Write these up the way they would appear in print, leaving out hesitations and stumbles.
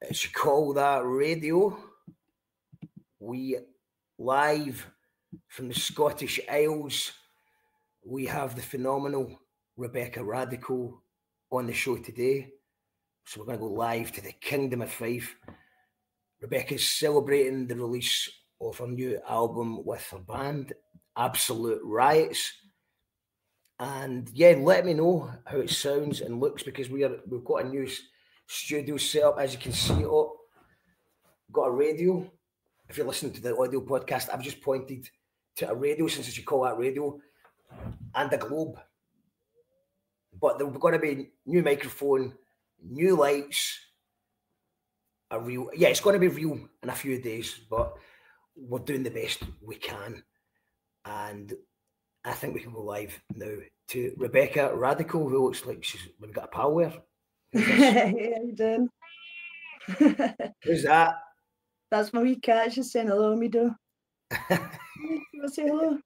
It's Call That Radio. We live from the Scottish Isles. We have the phenomenal Rebecca Radical on the show today. So we're going to go live to the Kingdom of Fife. Rebecca's celebrating the release of her new album with her band, Absolute Riots. And yeah, let me know how it sounds and looks, because we've got a new studio set up, as you can see. Got a radio. If you're listening to the audio podcast, I've just pointed to a radio, since it's Call That Radio, and a globe. But there's going to be new microphone, new lights, it's going to be real in a few days, but we're doing the best we can. And I think we can go live now to Rebecca Radical, who looks like she's maybe got a pal with her. How you doing? Who's that? That's my wee cat. She's saying hello, me do. You want to say hello?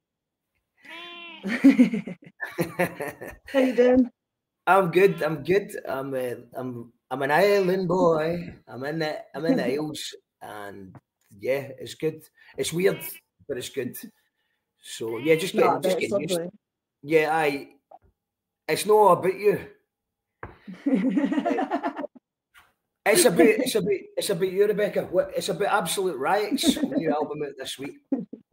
How you doing? I'm good. I'm an island boy. I'm in the Isles, and yeah, it's good. It's weird, but it's good. So yeah, just getting used. Yeah, it's not about you. It's about you, Rebecca. It's about Absolute Riots, new album out this week.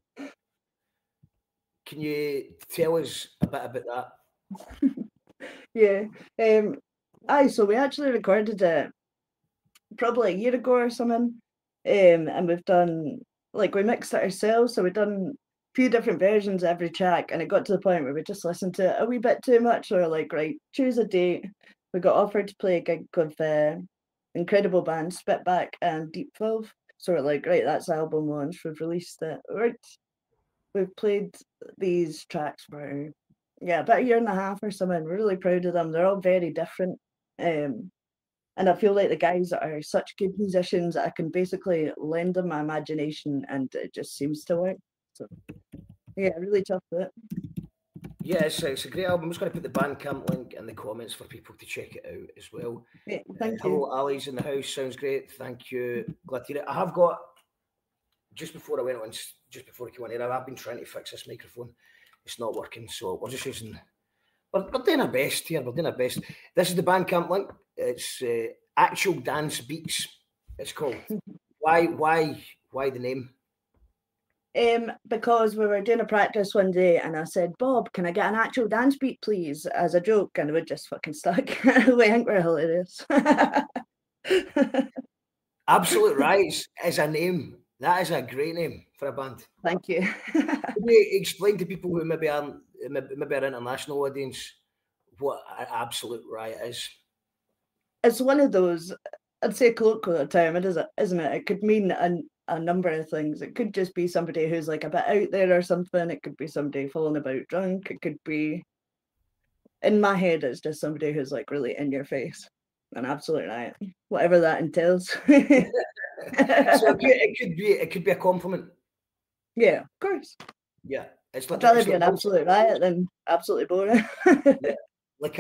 Can you tell us a bit about that? Yeah. So we actually recorded it probably a year ago or something. And we've done, we mixed it ourselves, so we've done a few different versions of every track, and it got to the point where we just listened to it a wee bit too much. So we're like, right, choose a date. We got offered to play a gig with incredible bands Spitback and Deep 12. So we're like, right, that's album launch. We've released it. Right. We've played these tracks for about a year and a half or something. We're really proud of them. They're all very different. And I feel like the guys are such good musicians that I can basically lend them my imagination, and it just seems to work. So yeah, really tough with it. Yeah, it's a great album. I'm just going to put the Bandcamp link in the comments for people to check it out as well. Yeah, thank you. Hello, Ali's in the house. Sounds great. Thank you. Glad to hear it. I have got, just before I came on here, I've been trying to fix this microphone. It's not working, so we're just using. We're doing our best here. We're doing our best. This is the Bandcamp link. It's Actual Dance Beats. It's called. Why the name? Because we were doing a practice one day, and I said, Bob, can I get an actual dance beat, please, as a joke? And we just fucking stuck. We think we're hilarious. Absolute Riots is a name. That is a great name for a band. Thank you. Can you explain to people who maybe are our international audience what an Absolute Riot is? It's one of those, I'd say, colloquial term, isn't it? It could mean a number of things. It could just be somebody who's like a bit out there or something. It could be somebody falling about drunk. It could be, in my head, it's just somebody who's like really in your face. An absolute riot, whatever that entails. So it could be a compliment. Yeah, of course. Yeah, it's I'd rather be an absolute riot than absolutely boring. Yeah. Like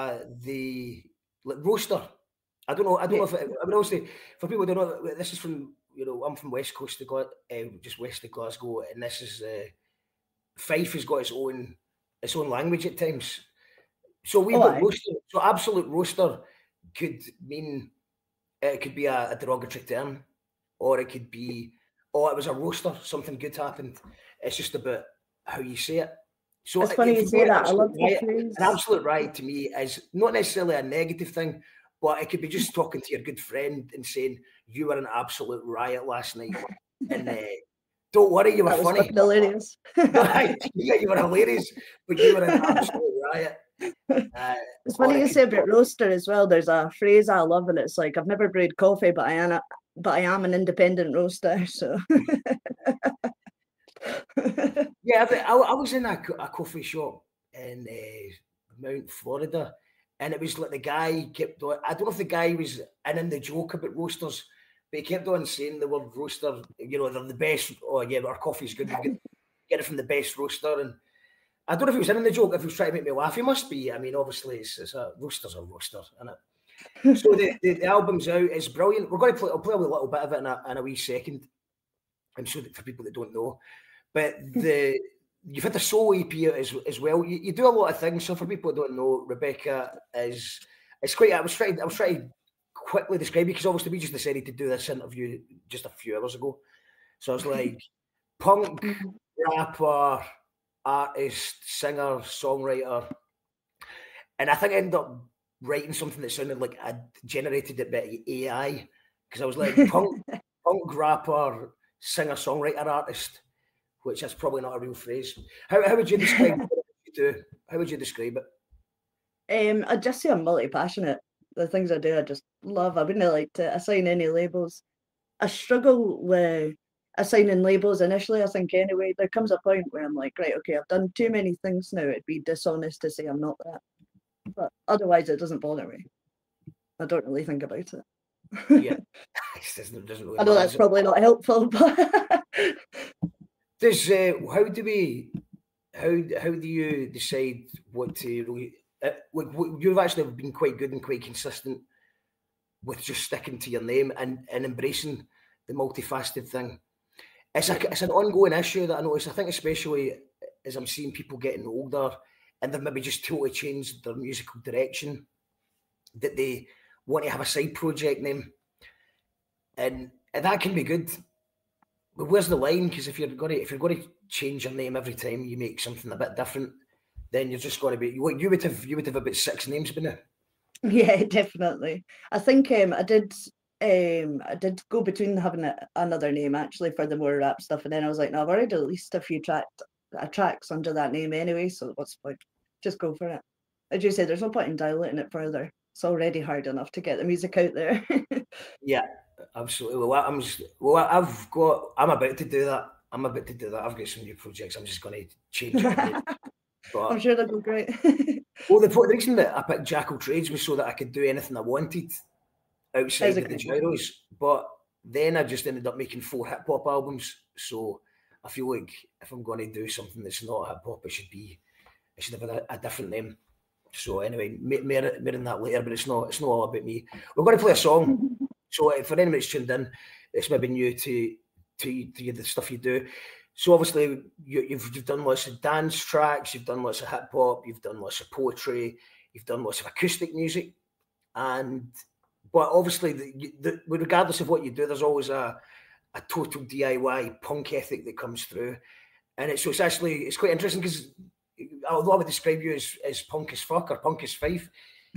roaster. I don't know if I would also, for people who don't know, this is from, I'm from west coast of just west of Glasgow, and this is Fife has got its own language at times. So we've got roaster. So absolute roaster could mean, it could be a derogatory term, or it could be, it was a roaster, something good happened. It's just about how you say it. So it's funny you say that. I love the phrase. An absolute riot to me is not necessarily a negative thing, but it could be just talking to your good friend and saying, you were an absolute riot last night. And don't worry, you were funny. Hilarious. Yeah, you were hilarious, but you were an absolute riot. It's funny you say about roaster as well. There's a phrase I love, and it's like, I've never brewed coffee, but I am an independent roaster. So yeah, I was in a coffee shop in Mount Florida, and it was like the guy kept on, I don't know if the guy was in the joke about roasters, but he kept on saying the word roaster. They're the best. Oh yeah, our coffee's good. We get it from the best roaster. And I don't know if he was in the joke, if he was trying to make me laugh. He must be. I mean, obviously, it's a roaster's a roaster, isn't it? So the album's out. It's brilliant. We're going to play. I'll play a little bit of it in a wee second. I'm sure that for people that don't know, but you've had the solo EP out as well. You do a lot of things. So for people that don't know, Rebecca is. It's quite. I was trying to quickly describe you because obviously we just decided to do this interview just a few hours ago. So I was like, punk, rapper, artist, singer, songwriter, and I think I ended up writing something that sounded like I generated it by AI because I was like punk rapper, singer, songwriter, artist, which is probably not a real phrase. How would you describe what you do? How would you describe it? I'd just say I'm multi-passionate. The things I do, I just love. I wouldn't like to assign any labels. I struggle with assigning labels initially, I think anyway. There comes a point where I'm like, right, okay, I've done too many things now. It'd be dishonest to say I'm not that. But otherwise, it doesn't bother me. I don't really think about it. Yeah. It doesn't really I know that's probably not helpful, but how do you decide what to really you've actually been quite good and quite consistent with just sticking to your name and embracing the multifaceted thing. It's an ongoing issue that I notice. I think especially as I'm seeing people getting older and they've maybe just totally changed their musical direction, that they want to have a side project name. And that can be good. But where's the line? Because if you're going to change your name every time you make something a bit different, then you're just going to be. You would have about 6 names by now. Yeah, definitely. I think I did go between having another name actually for the more rap stuff, and then I was like, no, I've already released a few tracks under that name anyway, so what's the point? Just go for it. As you say, there's no point in diluting it further. It's already hard enough to get the music out there. Yeah, absolutely. Well, I'm about to do that. I've got some new projects. I'm just going to change it. But, I'm sure that'll go great. Well, the reason that I picked Jackal Trades was so that I could do anything I wanted outside of the gyros. But then I just ended up making 4 hip hop albums. So I feel like if I'm going to do something that's not hip hop, it should have a different name. So anyway, more in that later. But it's not all about me. We're going to play a song. So for anyone that's tuned in, it's maybe new to the stuff you do. So obviously you've done lots of dance tracks, you've done lots of hip hop, you've done lots of poetry, you've done lots of acoustic music, but obviously regardless of what you do, there's always a total DIY punk ethic that comes through, and it's quite interesting because although I would describe you as punk as fuck or punk as fife.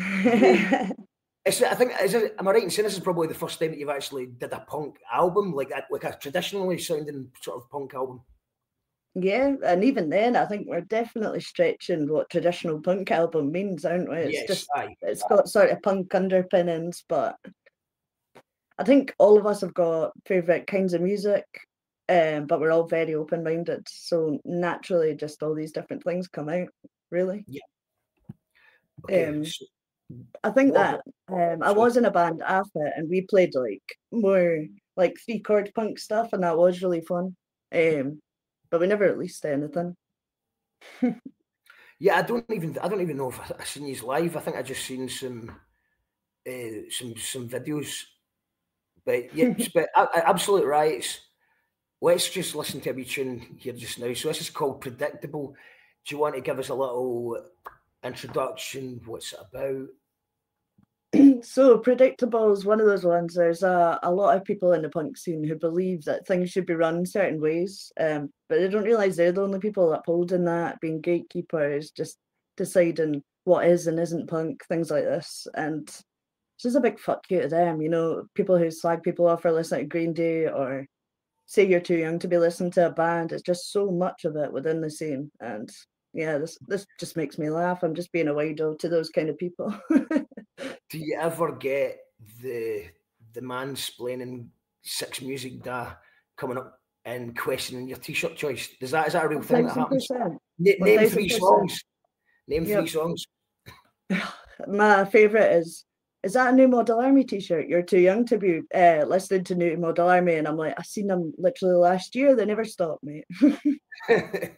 Am I right in saying this is probably the first time that you've actually did a punk album, like a traditionally sounding sort of punk album? Yeah, and even then, I think we're definitely stretching what traditional punk album means, aren't we? It's got sort of punk underpinnings, but I think all of us have got favourite kinds of music, but we're all very open-minded. So naturally, just all these different things come out, really. Yeah. Okay. I think that I was in a band after, and we played more 3-chord punk stuff, and that was really fun. But we never released anything. Yeah, I don't even know if I've seen these live. I think I just seen some videos. But yeah, but absolute right. Let's just listen to a wee tune here just now. So this is called Predictable. Do you want to give us a little introduction? What's it about? So Predictable is one of those ones. There's a lot of people in the punk scene who believe that things should be run certain ways, but they don't realise they're the only people upholding that, being gatekeepers, just deciding what is and isn't punk, things like this. And it's just a big fuck you to them, people who slag people off for listening to Green Day or say you're too young to be listening to a band. It's just so much of it within the scene. And yeah, this just makes me laugh. I'm just being a wido to those kind of people. Do you ever get the mansplaining 6 music da coming up and questioning your t-shirt choice? Is that a real thing that happens? Name 3 songs. Name 3 songs. My favourite is that a New Model Army t-shirt? You're too young to be listening to New Model Army. And I'm like, I seen them literally last year. They never stopped, mate.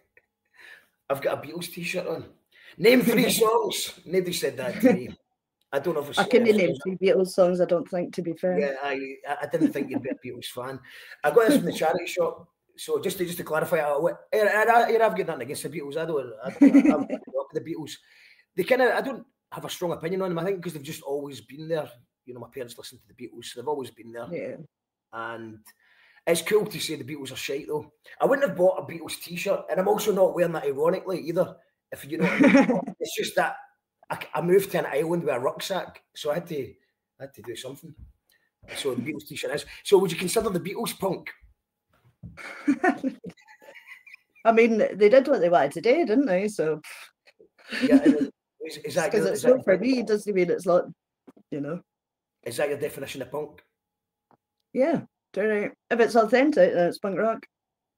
I've got a Beatles t-shirt on. Name 3 songs. Nobody said that to me. I don't know if it's... I couldn't name 3 Beatles songs, I don't think, to be fair. Yeah, I didn't think you'd be a Beatles fan. I got this from the charity shop. So just to clarify, I've got nothing against the Beatles. I love the Beatles. I don't have a strong opinion on them. I think because they've just always been there. You know, my parents listened to the Beatles, so they've always been there. Yeah. And it's cool to say the Beatles are shite, though. I wouldn't have bought a Beatles T-shirt, and I'm also not wearing that ironically either. If you know what I mean. It's just that I moved to an island with a rucksack, so I had to do something. So the Beatles T-shirt is. So would you consider the Beatles punk? I mean, they did what they wanted to do, didn't they? So yeah, is that because it's not for me? Doesn't mean it's not. You know. Is that your definition of punk? Yeah, if it's authentic, then it's punk rock.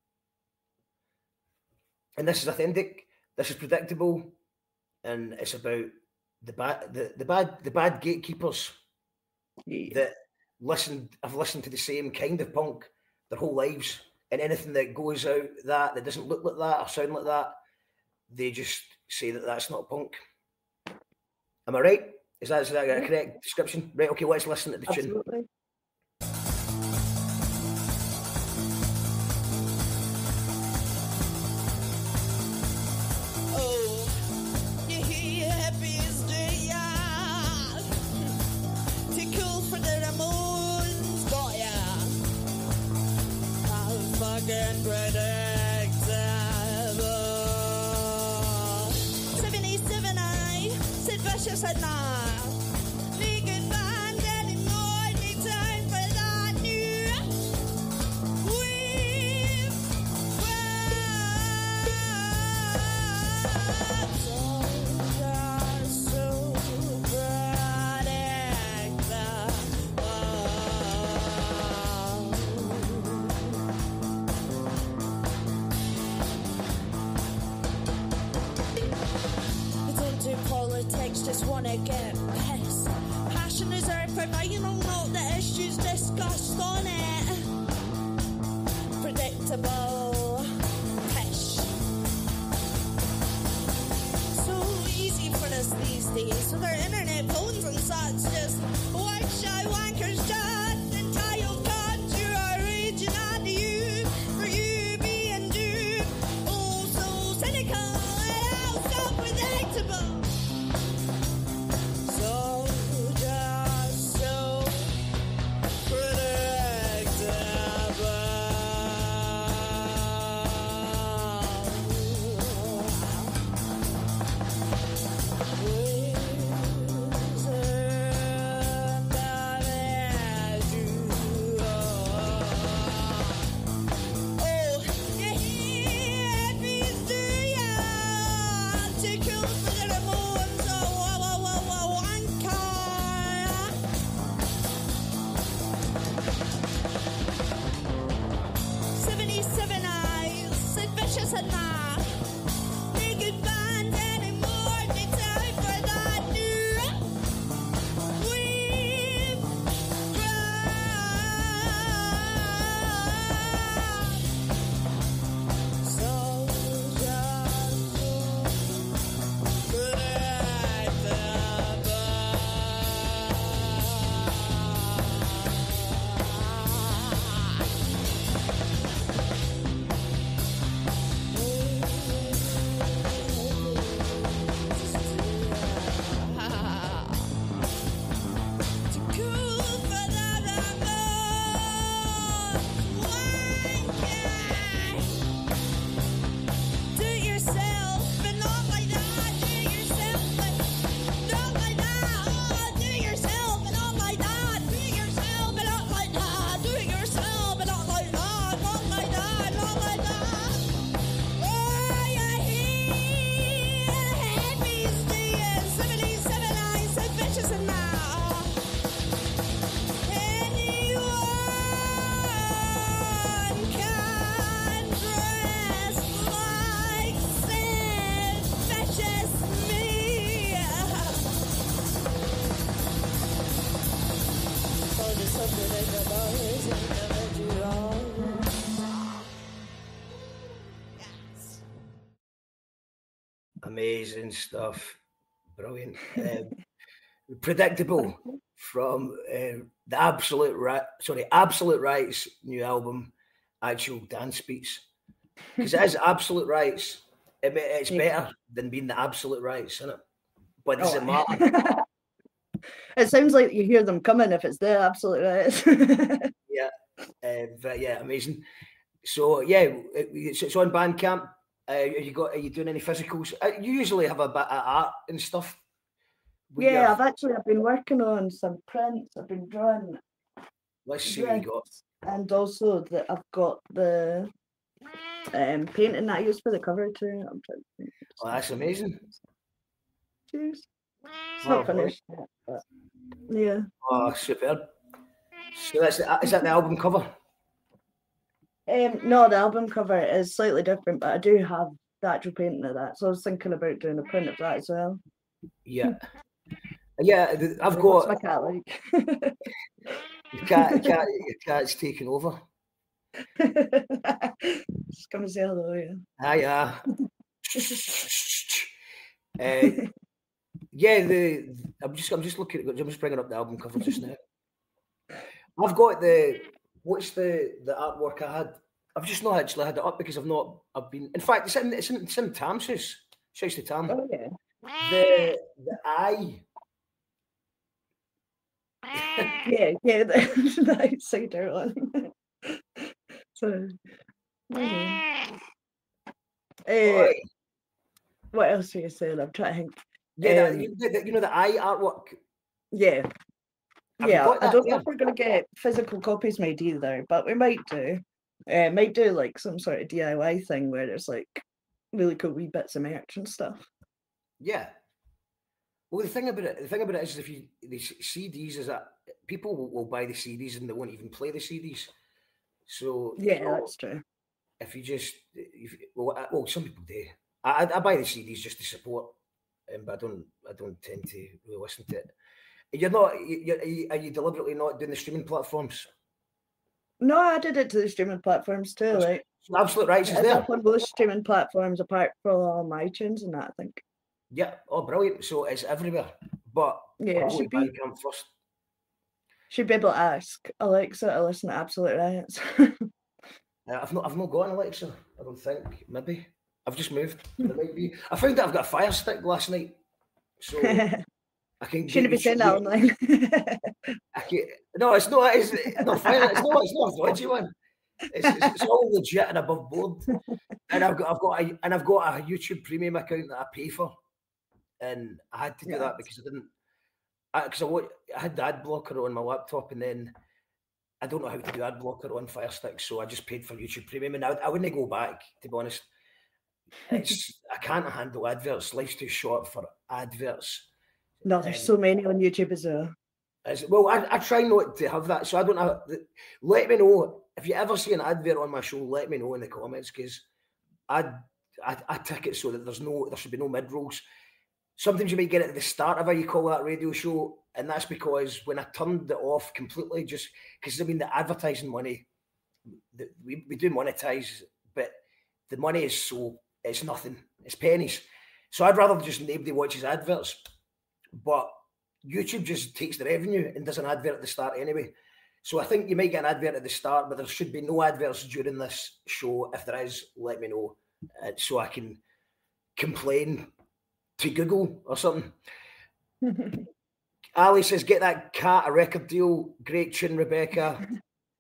And this is authentic. This is predictable, and it's about the bad gatekeepers that have listened to the same kind of punk their whole lives, and anything that goes out that doesn't look like that or sound like that, they just say that that's not punk. Am I right? Is that a correct description? Right. Okay. Let's listen to the tune. Said nah, we could find any more time for that new we've so protect the politics, just wanna get pissed. Passion is our final note, the issues discussed on it. Predictable pish. So easy for us these days, with our internet phones and such, just work shy wankers just entitled cons. You are raging on to you, for you being due. Oh, so cynical and also predictable. Amazing stuff. Brilliant. Predictable from the Absolute Rights new album, Actual Dance Beats. Because it is Absolute Rights. It's better than being the Absolute Rights, isn't it? But does it matter? It sounds like you hear them coming if it's the Absolute Rights. But yeah, amazing. So yeah, it's on Bandcamp. Are you doing any physicals? You usually have a bit of art and stuff. Yeah, I've been working on some prints. I've been drawing. Let's see what you got. And also that I've got the painting that I used for the cover too. I'm trying to think. Oh, that's amazing. Cheers. It's not finished yet, but yeah. Oh, superb. So is that the album cover? No, the album cover is slightly different, but I do have the actual painting of that. So I was thinking about doing a print of that as well. Yeah. Yeah, I've got. What's my cat like? Your cat's taken over. Just come and say hello, yeah. Hiya. Yeah, I'm just looking. I'm just bringing up the album cover just now. I've got what's the artwork I had. I've just not actually had it up because I've been. In fact, it's in Tam's house. Shouts to Tam. Oh yeah. The eye. yeah, the outsider one. So, what else are you saying? I'm trying to think. Yeah, the eye artwork. Yeah. I don't know if we're going to get physical copies made either, but we might do. Might do like some sort of DIY thing where there's like really cool wee bits of merch and stuff. Yeah. Well, the thing about it is, the CDs is that people will buy the CDs and they won't even play the CDs. So yeah, that's true. If you just, well, some people do. I buy the CDs just to support, but I don't tend to really listen to it. Are you deliberately not doing the streaming platforms? No, I did it to the streaming platforms too. Like Absolute Rights is there. Up on both streaming platforms apart from iTunes and that, I think. Yeah. Oh, brilliant. So it's everywhere. But yeah, it should be. First. Should be able to ask Alexa to listen to Absolute Rights. I've not got an Alexa. I don't think. Maybe I've just moved. There might be. I found that I've got a Fire Stick last night, so I can. Shouldn't be saying that online. No, it's not. It's not fire. It's not a dodgy one. It's all legit and above board. And I've got a YouTube Premium account that I pay for, and I had to do that because I didn't. Because I had the ad blocker on my laptop, and then I don't know how to do ad blocker on Fire Stick, so I just paid for YouTube Premium, and I wouldn't go back, to be honest. I can't handle adverts. Life's too short for adverts. No, there's so many on YouTube as well. Well, I try not to have that, so I don't have. Let me know if you ever see an advert on my show. Let me know in the comments, because I tick it so that there should be no mid rolls. Sometimes you might get it at the start of a you call that radio show, and that's because when I turned it off completely, just because the advertising money, we do monetize, but the money is it's nothing, it's pennies. So I'd rather just nobody watches adverts, but YouTube just takes the revenue and does an advert at the start anyway. So I think you might get an advert at the start, but there should be no adverts during this show. If there is, let me know so I can complain to Google or something. Ali says, get that cat a record deal. Great tune, Rebecca.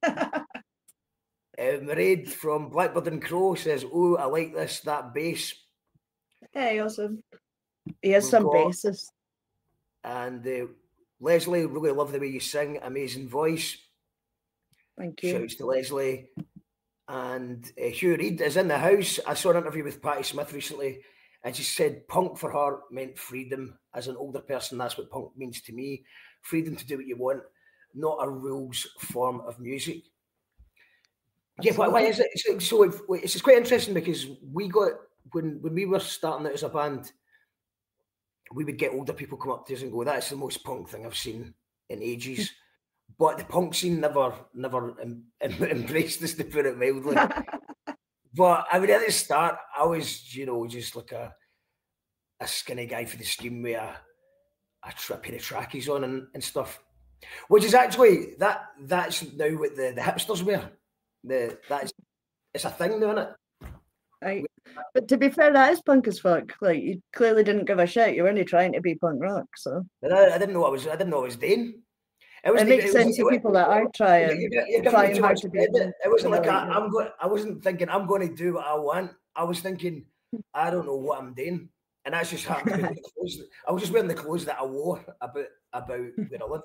Mairead from Blackbird and Crow says, oh, I like that bass. Hey, awesome. He has some basses. And Leslie, really love the way you sing. Amazing voice. Thank you. Shouts to Leslie. And Hugh Reid is in the house. I saw an interview with Patti Smith recently, and she said punk for her meant freedom. As an older person, that's what punk means to me. Freedom to do what you want, not a rules form of music. Absolutely. Yeah, why is it? So it's quite interesting because we got, when we were starting out as a band, we would get older people come up to us and go, that's the most punk thing I've seen in ages. But the punk scene never embraced us, to put it mildly. But I mean, at the start, I was, just like a skinny guy for the scheme with a pair of trackies on and stuff, which is actually that's now what the hipsters wear. It's a thing now, isn't it? Right. But to be fair, that is punk as fuck. Like, you clearly didn't give a shit. You weren't trying to be punk rock, so. But I didn't know what I was doing. It makes sense to people that are trying hard to be. It wasn't like I wasn't thinking I'm going to do what I want. I was thinking I don't know what I'm doing, and that's just happened to be the clothes. I was just wearing the clothes that I wore about where I lived,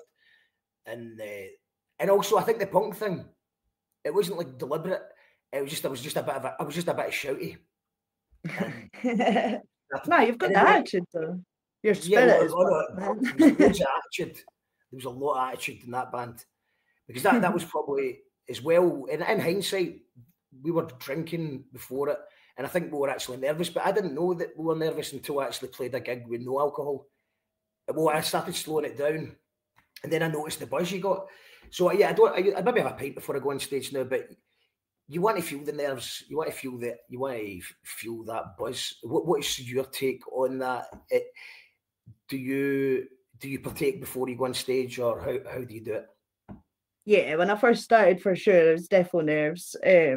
and also I think the punk thing, it wasn't like deliberate. I was just a bit of shouty. No, you've got the attitude though. Your spirit is. There was a lot of attitude in that band, because that was probably as well. In hindsight, we were drinking before it, and I think we were actually nervous. But I didn't know that we were nervous until I actually played a gig with no alcohol. Well, I started slowing it down, and then I noticed the buzz you got. So yeah, I maybe have a pint before I go on stage now, but. You want to feel the nerves. You want to feel that. You want to feel that buzz. What is your take on that? Do you partake before you go on stage, or how do you do it? Yeah, when I first started, for sure, it was definitely nerves.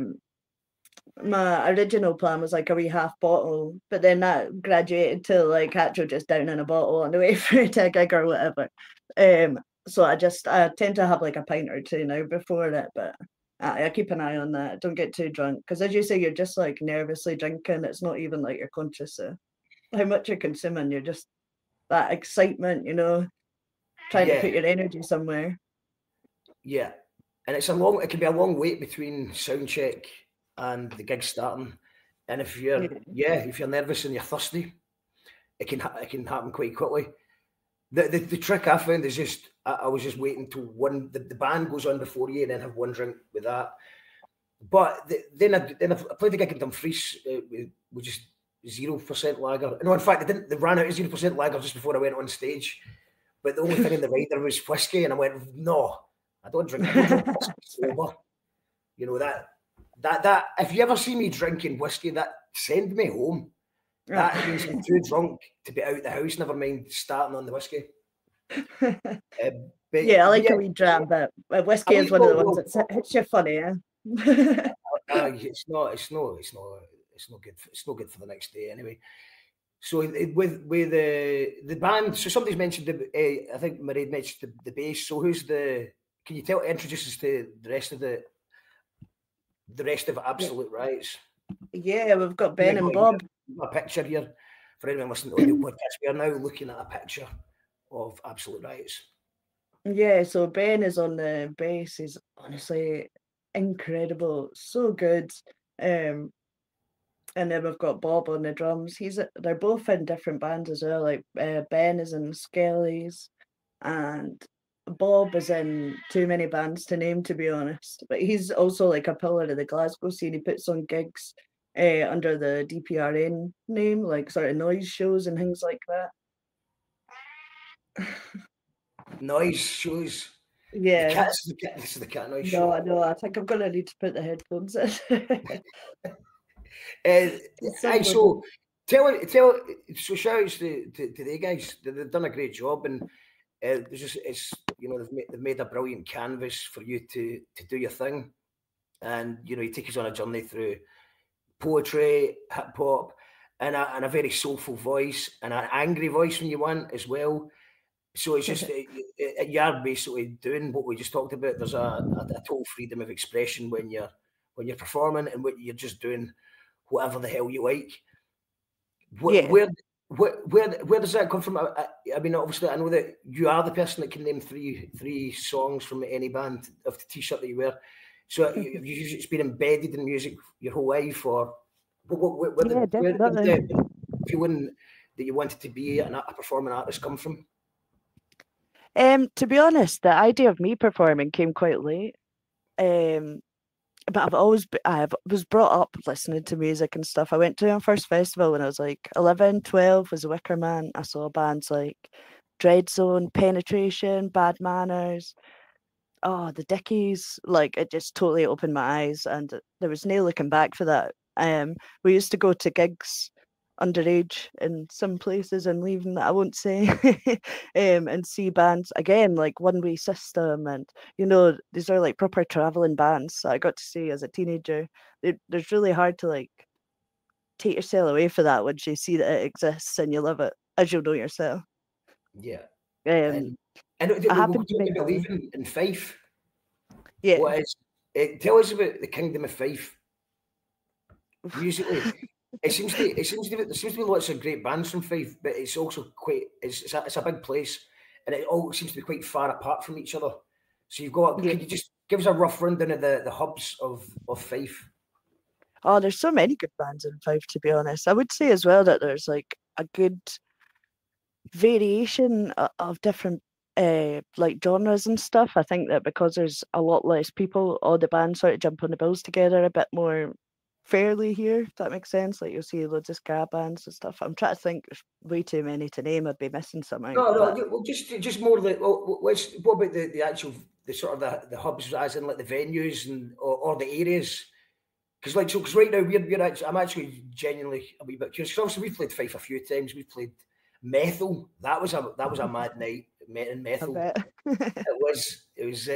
My original plan was like a wee half bottle, but then that graduated to like actually just down in a bottle on the way through to a gig or whatever. So I tend to have like a pint or two now before it, but. I keep an eye on that. Don't get too drunk, because as you say, you're just like nervously drinking. It's not even like you're conscious of how much you're consuming. You're just that excitement, trying to put your energy somewhere. Yeah, and it can be a long wait between sound check and the gig starting. And if you're nervous and you're thirsty, it can happen quite quickly. The trick I found is just I was just waiting till the band goes on before you, and then have one drink with that. But then I played the gig in Dumfries with just 0% lager. No, in fact, they ran out of 0% lager just before I went on stage. But the only thing in the rider was whiskey, and I went, no, I don't drink whiskey sober. That if you ever see me drinking whiskey, that send me home. That means I'm too drunk to be out the house, never mind starting on the whiskey. I like a wee dram, but whiskey is one of the ones that hits you funny, yeah. It's not good for the next day anyway. So with the band, so somebody's mentioned I think Mairead mentioned the bass. So can you introduce us to the rest of Absolute Rights? Yeah, we've got Ben and Bob. A picture here for anyone listening to the podcast. We are now looking at a picture of Absolute Rights. Yeah, so Ben is on the bass. He's honestly incredible, so good. And then we've got Bob on the drums. They're both in different bands as well. Like Ben is in Skellies, and Bob is in too many bands to name, to be honest. But he's also like a pillar of the Glasgow scene. He puts on gigs under the DPRN name, like sort of noise shows and things like that. Noise shows. Yeah. This is the cat noise show. No, I think I'm gonna need to put the headphones in. So shout outs to the guys. They've done a great job, and they've made a brilliant canvas for you to do your thing, and you take us on a journey through poetry, hip hop, and a very soulful voice, and an angry voice when you want as well. So it's just you're basically doing what we just talked about. There's a total freedom of expression when you're performing, and you're just doing whatever the hell you like. Where does that come from? I mean, obviously, I know that you are the person that can name three songs from any band of the T-shirt that you wear. So it's been embedded in music your whole life, or where the feeling that you wanted to be a performing artist come from? To be honest, the idea of me performing came quite late. But I was brought up listening to music and stuff. I went to my first festival when I was like 11, 12, was Wicker Man. I saw bands like Dreadzone, Penetration, Bad Manners. Oh, the Dickies. Like, it just totally opened my eyes, and there was no looking back for that. We used to go to gigs underage in some places and leaving that I won't say, and see bands again, like One Way System, and these are like proper traveling bands that I got to see as a teenager. There's really hard to like take yourself away for that once you see that it exists and you love it, as you'll know yourself. Yeah. Um, And I we'll happened to talk make about a leaving in Fife. yeah. What is tell us about the Kingdom of Fife musically. There seems to be lots of great bands from Fife, but it's also it's a big place, and it all seems to be quite far apart from each other. So you've got. Yeah. Could you just give us a rough rundown of the hubs of Fife? Oh, there's so many good bands in Fife, to be honest. I would say as well that there's like a good variation of different like genres and stuff. I think that because there's a lot less people, all the bands sort of jump on the bills together a bit more fairly here, if that makes sense. Like you'll see loads of ska bands and stuff. I'm trying to think, there's way too many to name. I'd be missing something. No, but well, just more like. Well, what about the actual the sort of the hubs, as in like the venues or the areas? Because right now I'm actually genuinely a wee bit curious. Because obviously we've played Fife a few times. We've played Methil. That was a mad night. Met in I Methil. bet. It was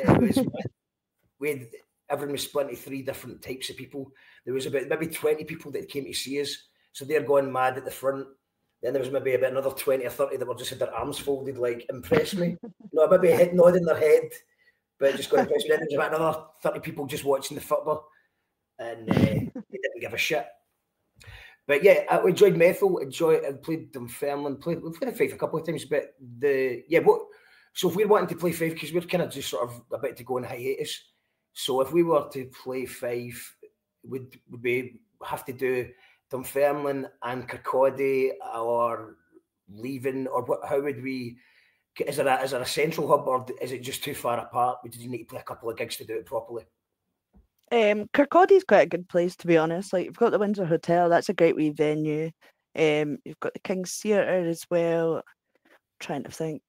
everyone was split into 3 different types of people. There was about maybe 20 people that came to see us, so they're going mad at the front. Then there was maybe about another 20 or 30 that were just had their arms folded, like impress me. Maybe a head nodding their head, but just going to impress me. Then there was about another 30 people just watching the football, and they didn't give a shit. But yeah, I enjoyed Methil. I played Dunfermline. We've played Fife a couple of times, but so if we're wanting to play Fife, because we're kind of just sort of about to go on hiatus. So if we were to play Fife, would we have to do Dunfermline and Kirkcaldy, or leaving, or what? How would we? Is there a central hub, or is it just too far apart? Would you need to play a couple of gigs to do it properly? Kirkcaldy's quite a good place, to be honest. Like you've got the Windsor Hotel, that's a great wee venue. You've got the King's Theatre as well. I'm trying to think.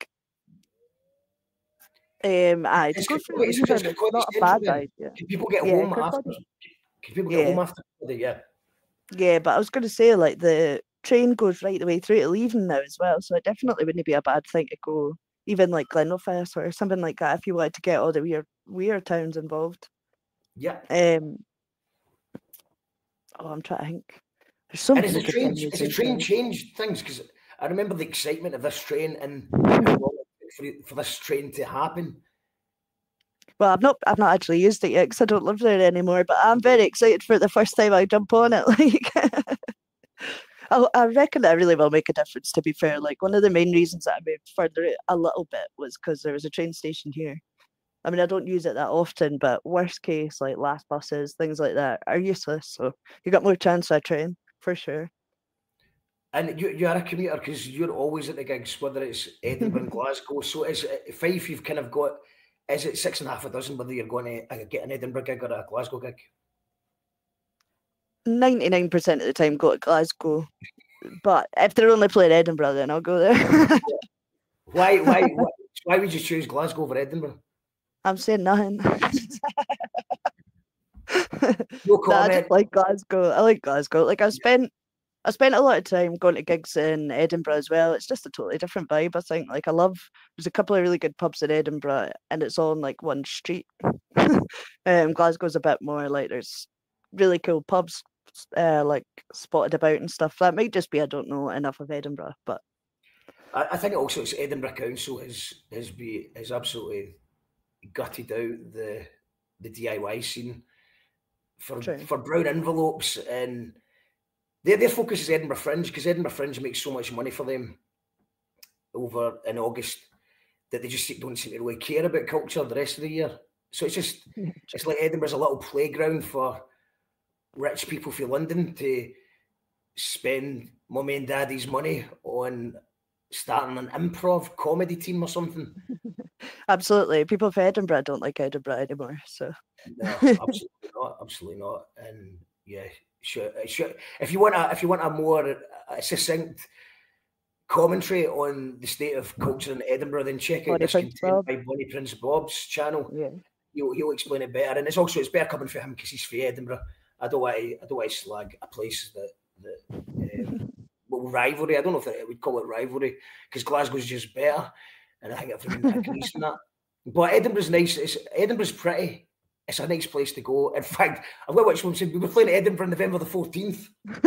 To go through Leaving is not a bad idea. Can people get home after? Can people get home after? Yeah, but I was going to say, like, the train goes right the way through to Leaving now as well, so it definitely wouldn't be a bad thing to go, even like Glenrothes or something like that, if you wanted to get all the weird towns involved. Yeah. I'm trying to think. There's so many. Has the train changed things? Because I remember the excitement of this train and for this train to happen. Well, I've not actually used it yet because I don't live there anymore. But I'm very excited for it the first time I jump on it. Like, I reckon that really will make a difference. To be fair, like one of the main reasons that I moved further a little bit was because there was a train station here. I mean, I don't use it that often, but worst case, like last buses, things like that are useless. So you got more chance of a train for sure. And you are a commuter because you're always at the gigs, whether it's Edinburgh and Glasgow. So is Fife, you've kind of got, is it 6 1/2 dozen whether you're going to get an Edinburgh gig or a Glasgow gig? 99% of the time go to Glasgow. But if they're only playing Edinburgh, then I'll go there. Why would you choose Glasgow over Edinburgh? I'm saying nothing. No comment. I just like Glasgow. I like Glasgow. Like I spent a lot of time going to gigs in Edinburgh as well. It's just a totally different vibe, I think. Like there's a couple of really good pubs in Edinburgh and it's all on like one street. Glasgow's a bit more like there's really cool pubs like spotted about and stuff. That might just be I don't know enough of Edinburgh, but I think also it's Edinburgh Council has absolutely gutted out the DIY scene for brown envelopes, and their focus is Edinburgh Fringe because Edinburgh Fringe makes so much money for them over in August that they just don't seem to really care about culture the rest of the year. So it's like Edinburgh's a little playground for rich people from London to spend mummy and daddy's money on starting an improv comedy team or something. Absolutely. People from Edinburgh don't like Edinburgh anymore. So no, absolutely not. And yeah, sure. If you want a more succinct commentary on the state of culture in Edinburgh, then check out this content by Bonnie Prince Bob's channel. Yeah, he'll explain it better, and it's better coming from him because he's from Edinburgh. I don't want to slag a place that little rivalry. I don't know if we'd call it rivalry because Glasgow's just better, and I think everyone agrees on that. But Edinburgh's nice. Edinburgh's pretty. It's a nice place to go. In fact, I've got which one said we were playing at Edinburgh on November the 14th.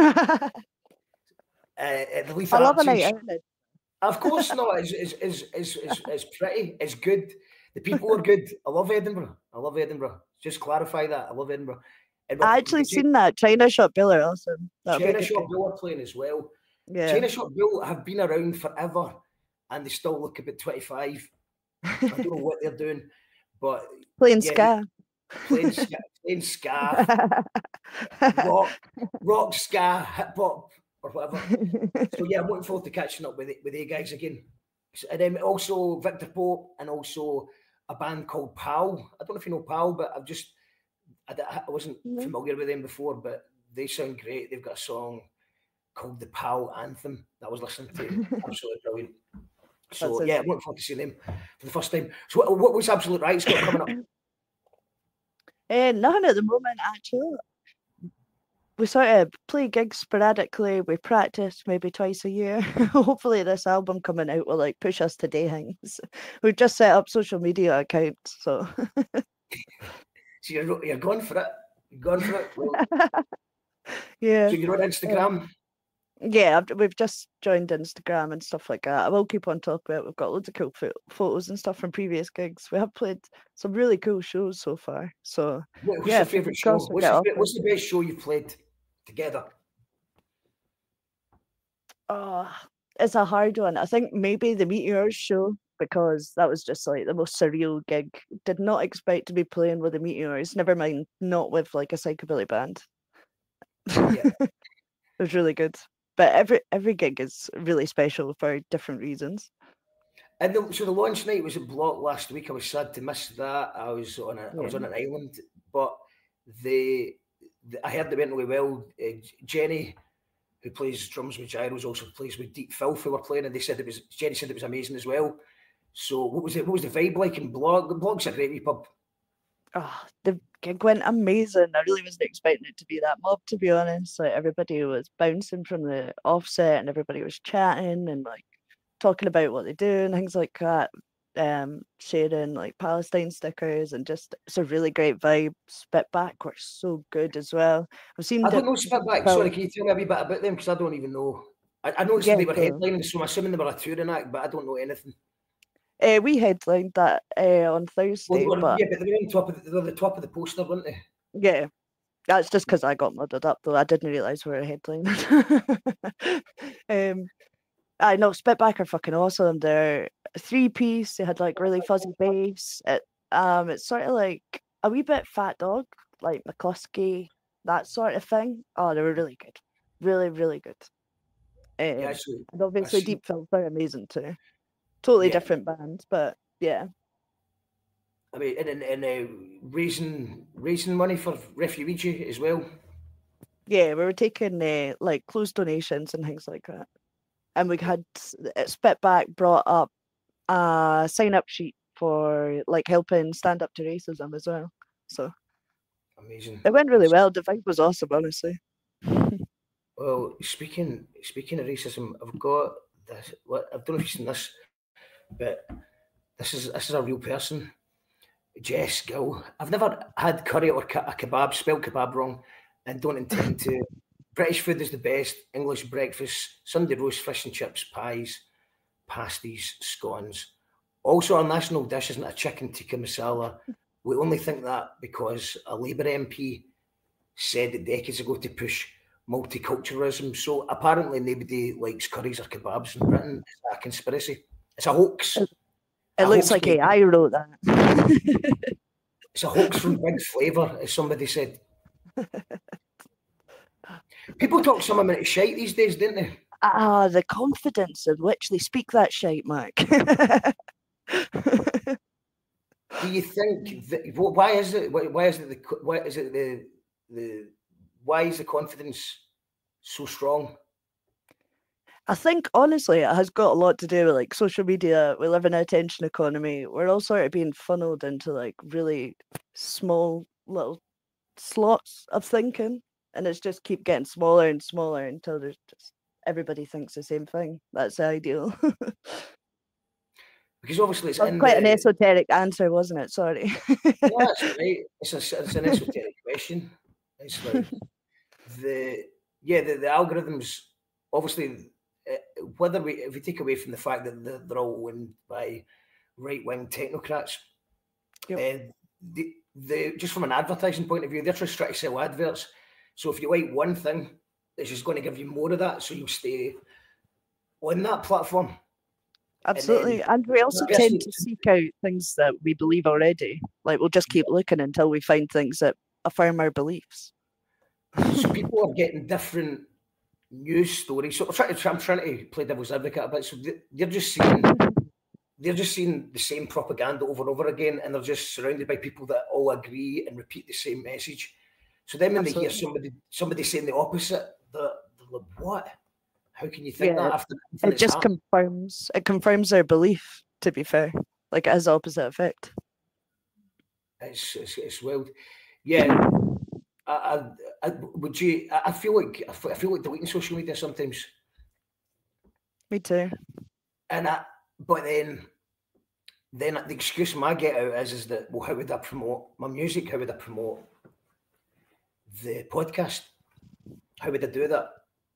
At the Leith I love a Arches. night out. Of course not. It's pretty. It's good. The people are good. I love Edinburgh. Just clarify that. I love Edinburgh. I actually seen that. China Shop Bill are awesome. China Shop Bill are playing as well. Yeah. China Shop Bill have been around forever and they still look about 25. I don't know what they're doing, but playing ska. Playing ska, rock, ska, hip hop, or whatever. So yeah, I'm looking forward to catching up with you guys again. And then also Victor Pope and also a band called Pal. I don't know if you know Pal, but I wasn't familiar with them before, but they sound great. They've got a song called the Pal Anthem that I was listening to. Absolutely brilliant. So yeah, I'm looking forward to seeing them for the first time. So what was Absolute Right's got coming up? Nothing at the moment, actually. We sort of play gigs sporadically. We practice maybe twice a year. Hopefully this album coming out will like push us to do things. We've just set up social media accounts, so. So you're going for it. You're going for it. Well, yeah. So you're on Instagram. Yeah, we've just joined Instagram and stuff like that. I will keep on top of it. We've got loads of cool photos and stuff from previous gigs. We have played some really cool shows so far. So what's your favourite show? What's the best show you've played together? It's a hard one. I think maybe the Meteors show, because that was just like the most surreal gig. Did not expect to be playing with the Meteors. Never mind, not with like a psychobilly band. Yeah. It was really good. But every gig is really special for different reasons. And so the launch night was at Block last week. I was sad to miss that. I was on an island, but I heard they went really well. Jenny, who plays drums with Gyros, also plays with Deep Filth, who were playing, and Jenny said it was amazing as well. So what was the vibe like in Block? Block's a great wee pub. Oh, the gig went amazing. I really wasn't expecting it to be that mob, to be honest. Like everybody was bouncing from the offset and everybody was chatting and like talking about what they do and things like that. Sharing like Palestine stickers and just it's a really great vibe. Spitback were so good as well. I don't know Spitback. Sorry, can you tell me a wee bit about them? Because I don't even know. I know they were headlining, so I'm assuming they were a touring act, but I don't know anything. We headlined that on Thursday. But they were the top of the poster, weren't they? Yeah. That's just because I got muddled up, though. I didn't realise we were headlining. I know Spitback are fucking awesome. They're a 3-piece. They had like really fuzzy bass. It's sort of like a wee bit Fat Dog, like McCluskey, that sort of thing. Oh, they were really good. Really, really good. And obviously Deep Filth are amazing too. Totally different bands, but yeah. I mean, and raising money for Refugee as well. Yeah, we were taking like closed donations and things like that, and we had Spitback brought up a sign-up sheet for like helping stand up to racism as well. So amazing. It went really well. The vibe was awesome, honestly. Well, speaking of racism, I've got this. I don't know if you've seen this. But this is a real person, Jess Gill. I've never had curry or a kebab, spelled kebab wrong, and don't intend to. British food is the best. English breakfast, Sunday roast, fish and chips, pies, pasties, scones. Also, our national dish isn't a chicken tikka masala. We only think that because a Labour MP said it decades ago to push multiculturalism. So apparently nobody likes curries or kebabs in Britain. Is that a conspiracy? It's a hoax. It looks like AI wrote that. It's a hoax from Big Flavour, as somebody said. People talk some amount of shite these days, don't they? The confidence in which they speak that shite, Mark. Do you think that, why is the confidence so strong? I think honestly it has got a lot to do with like social media. We live in an attention economy. We're all sort of being funneled into like really small little slots of thinking, and it's just keep getting smaller and smaller until there's just everybody thinks the same thing. That's the ideal. Because obviously it's That's quite an esoteric answer, wasn't it? Sorry. No, that's right. It's an esoteric question. It's like the algorithms, obviously, if we take away from the fact that they're all owned by right-wing technocrats, Yep. just from an advertising point of view, they're just trying to sell adverts. So if you like one thing, it's just going to give you more of that, so you'll stay on that platform. Absolutely. And we also tend to seek out things that we believe already. Like, we'll just keep looking until we find things that affirm our beliefs. So people are getting different news stories. So I'm trying to play devil's advocate a bit. So they're just seeing the same propaganda over and over again, and they're just surrounded by people that all agree and repeat the same message. So then when they hear somebody saying the opposite, they're like, what? How can you think that after it just confirms their belief, to be fair. Like, it has the opposite effect. It's wild. Yeah. I feel like deleting social media sometimes. Me too. But then the excuse I get out is that, well, how would I promote my music? How would I promote the podcast? How would I do that?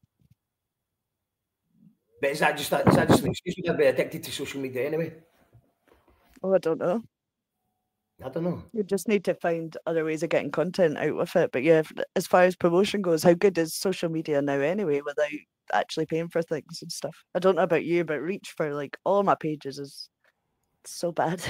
But is that just an excuse? Would I be addicted to social media anyway? Oh, I don't know. I don't know. You just need to find other ways of getting content out with it. But yeah, as far as promotion goes, how good is social media now anyway without actually paying for things and stuff? I don't know about you, but reach for like all my pages is so bad.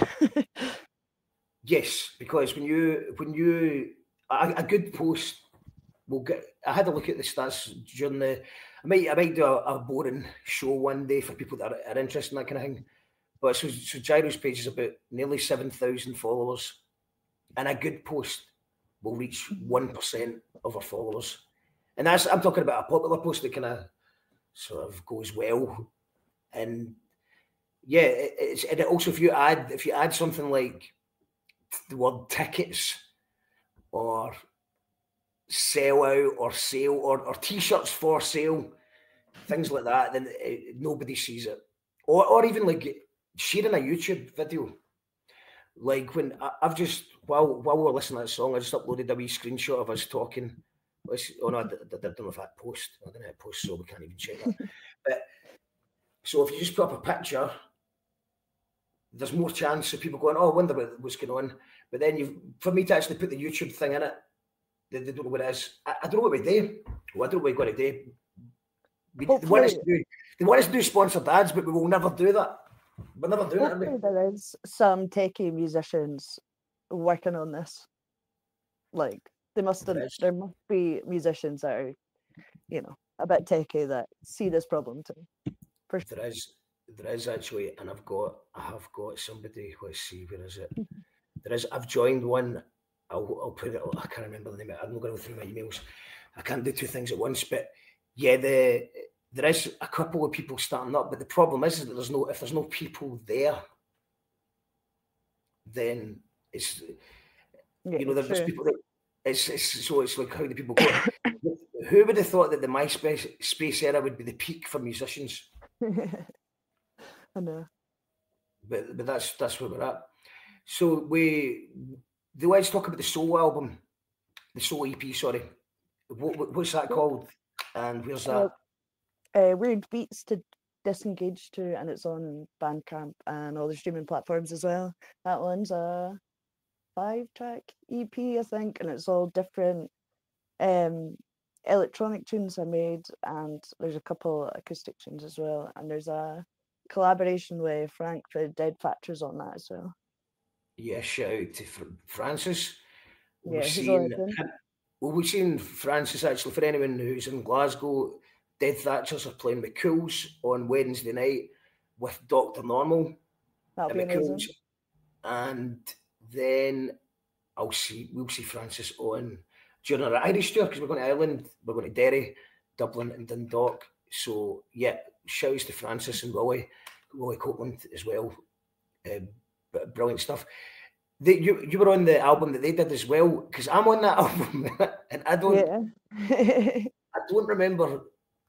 Yes, because when you a good post will get. I had a look at the stats during the. I might do a boring show one day for people that are interested in that kind of thing. But so Gyro's page is about nearly 7,000 followers, and a good post will reach 1% of our followers. And I'm talking about a popular post that kind of sort of goes well. And yeah, and also if you add something like the word tickets or sell out or sale or t-shirts for sale, things like that, then nobody sees it. Or even like sharing a YouTube video. Like when I've just, while we were listening to that song, I just uploaded a wee screenshot of us talking. Oh no, I don't know if that post. I didn't hit post, so we can't even check that. But so if you just put up a picture, there's more chance of people going, oh, I wonder what's going on. But then for me to actually put the YouTube thing in it, they don't know what it is. I don't know what we do. Well, I don't know what we're going to do. They want us to do sponsored ads, but we will never do that. We're never doing it. There is some techie musicians working on this. Like, there must be musicians that are, a bit techie that see this problem too. There is actually, and I have got somebody. Let's see, where is it? I've joined one. I'll put it. I can't remember the name. I'm not going to go through my emails. I can't do two things at once. But yeah, there is a couple of people starting up. But the problem is that if there's no people there, then it's there's people that it's like how do people go? Who would have thought that the MySpace era would be the peak for musicians? I know. But that's where we're at. So let's talk about the Soul album, the Soul EP. Sorry, what's that called? And where's that? Weird Beats to Disengage to, and it's on Bandcamp and all the streaming platforms as well. That one's a 5-track EP, I think, and it's all different electronic tunes I made, and there's a couple acoustic tunes as well, and there's a collaboration with Frank for Dead Factors on that as well. Yeah, shout out to Francis. Yeah, we've seen Francis actually. For anyone who's in Glasgow, Dead Thatchers are playing with Cools on Wednesday night with Dr. Normal. That'll be amazing. And then we'll see Francis on during our Irish tour, because we're going to Ireland, we're going to Derry, Dublin and Dundalk. So yeah, shouts to Francis and Willie Copeland as well. Brilliant stuff. You were on the album that they did as well, because I'm on that album and I don't remember.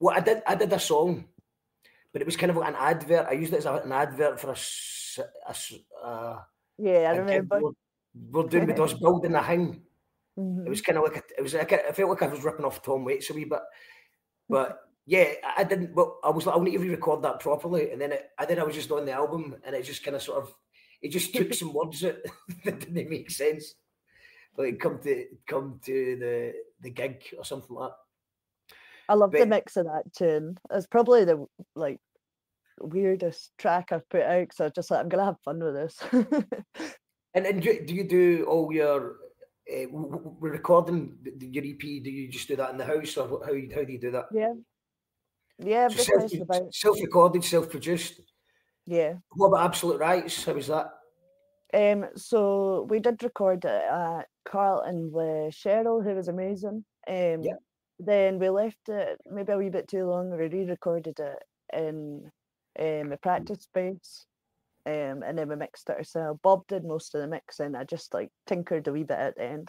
Well, I did a song, but it was kind of like an advert. I used it as an advert for Yeah, I a gig remember. we're doing with us building a thing. It was Mhm. kind of like I felt like I was ripping off Tom Waits a wee bit, but yeah, I didn't. Well, I was like, I'll need to re-record that properly, and then I was just on the album, and it just kind of sort of, it just took some words that didn't make sense, like come to the gig or something like that. I love the But mix of that tune. It's probably the like weirdest track I've put out because I was just like, I'm gonna have fun with this. and do you do all your recording your EP? Do you just do that in the house, or how do you do that? Yeah, yeah, So just messing about. self-recorded, self-produced. Yeah. What about Absolute Rights? How was that? So we did record it at Carlton with Cheryl, who was amazing. Yeah. Then we left it maybe a wee bit too long. We re-recorded it in a practice space, and then we mixed it ourselves. Bob did most of the mixing. I just like tinkered a wee bit at the end.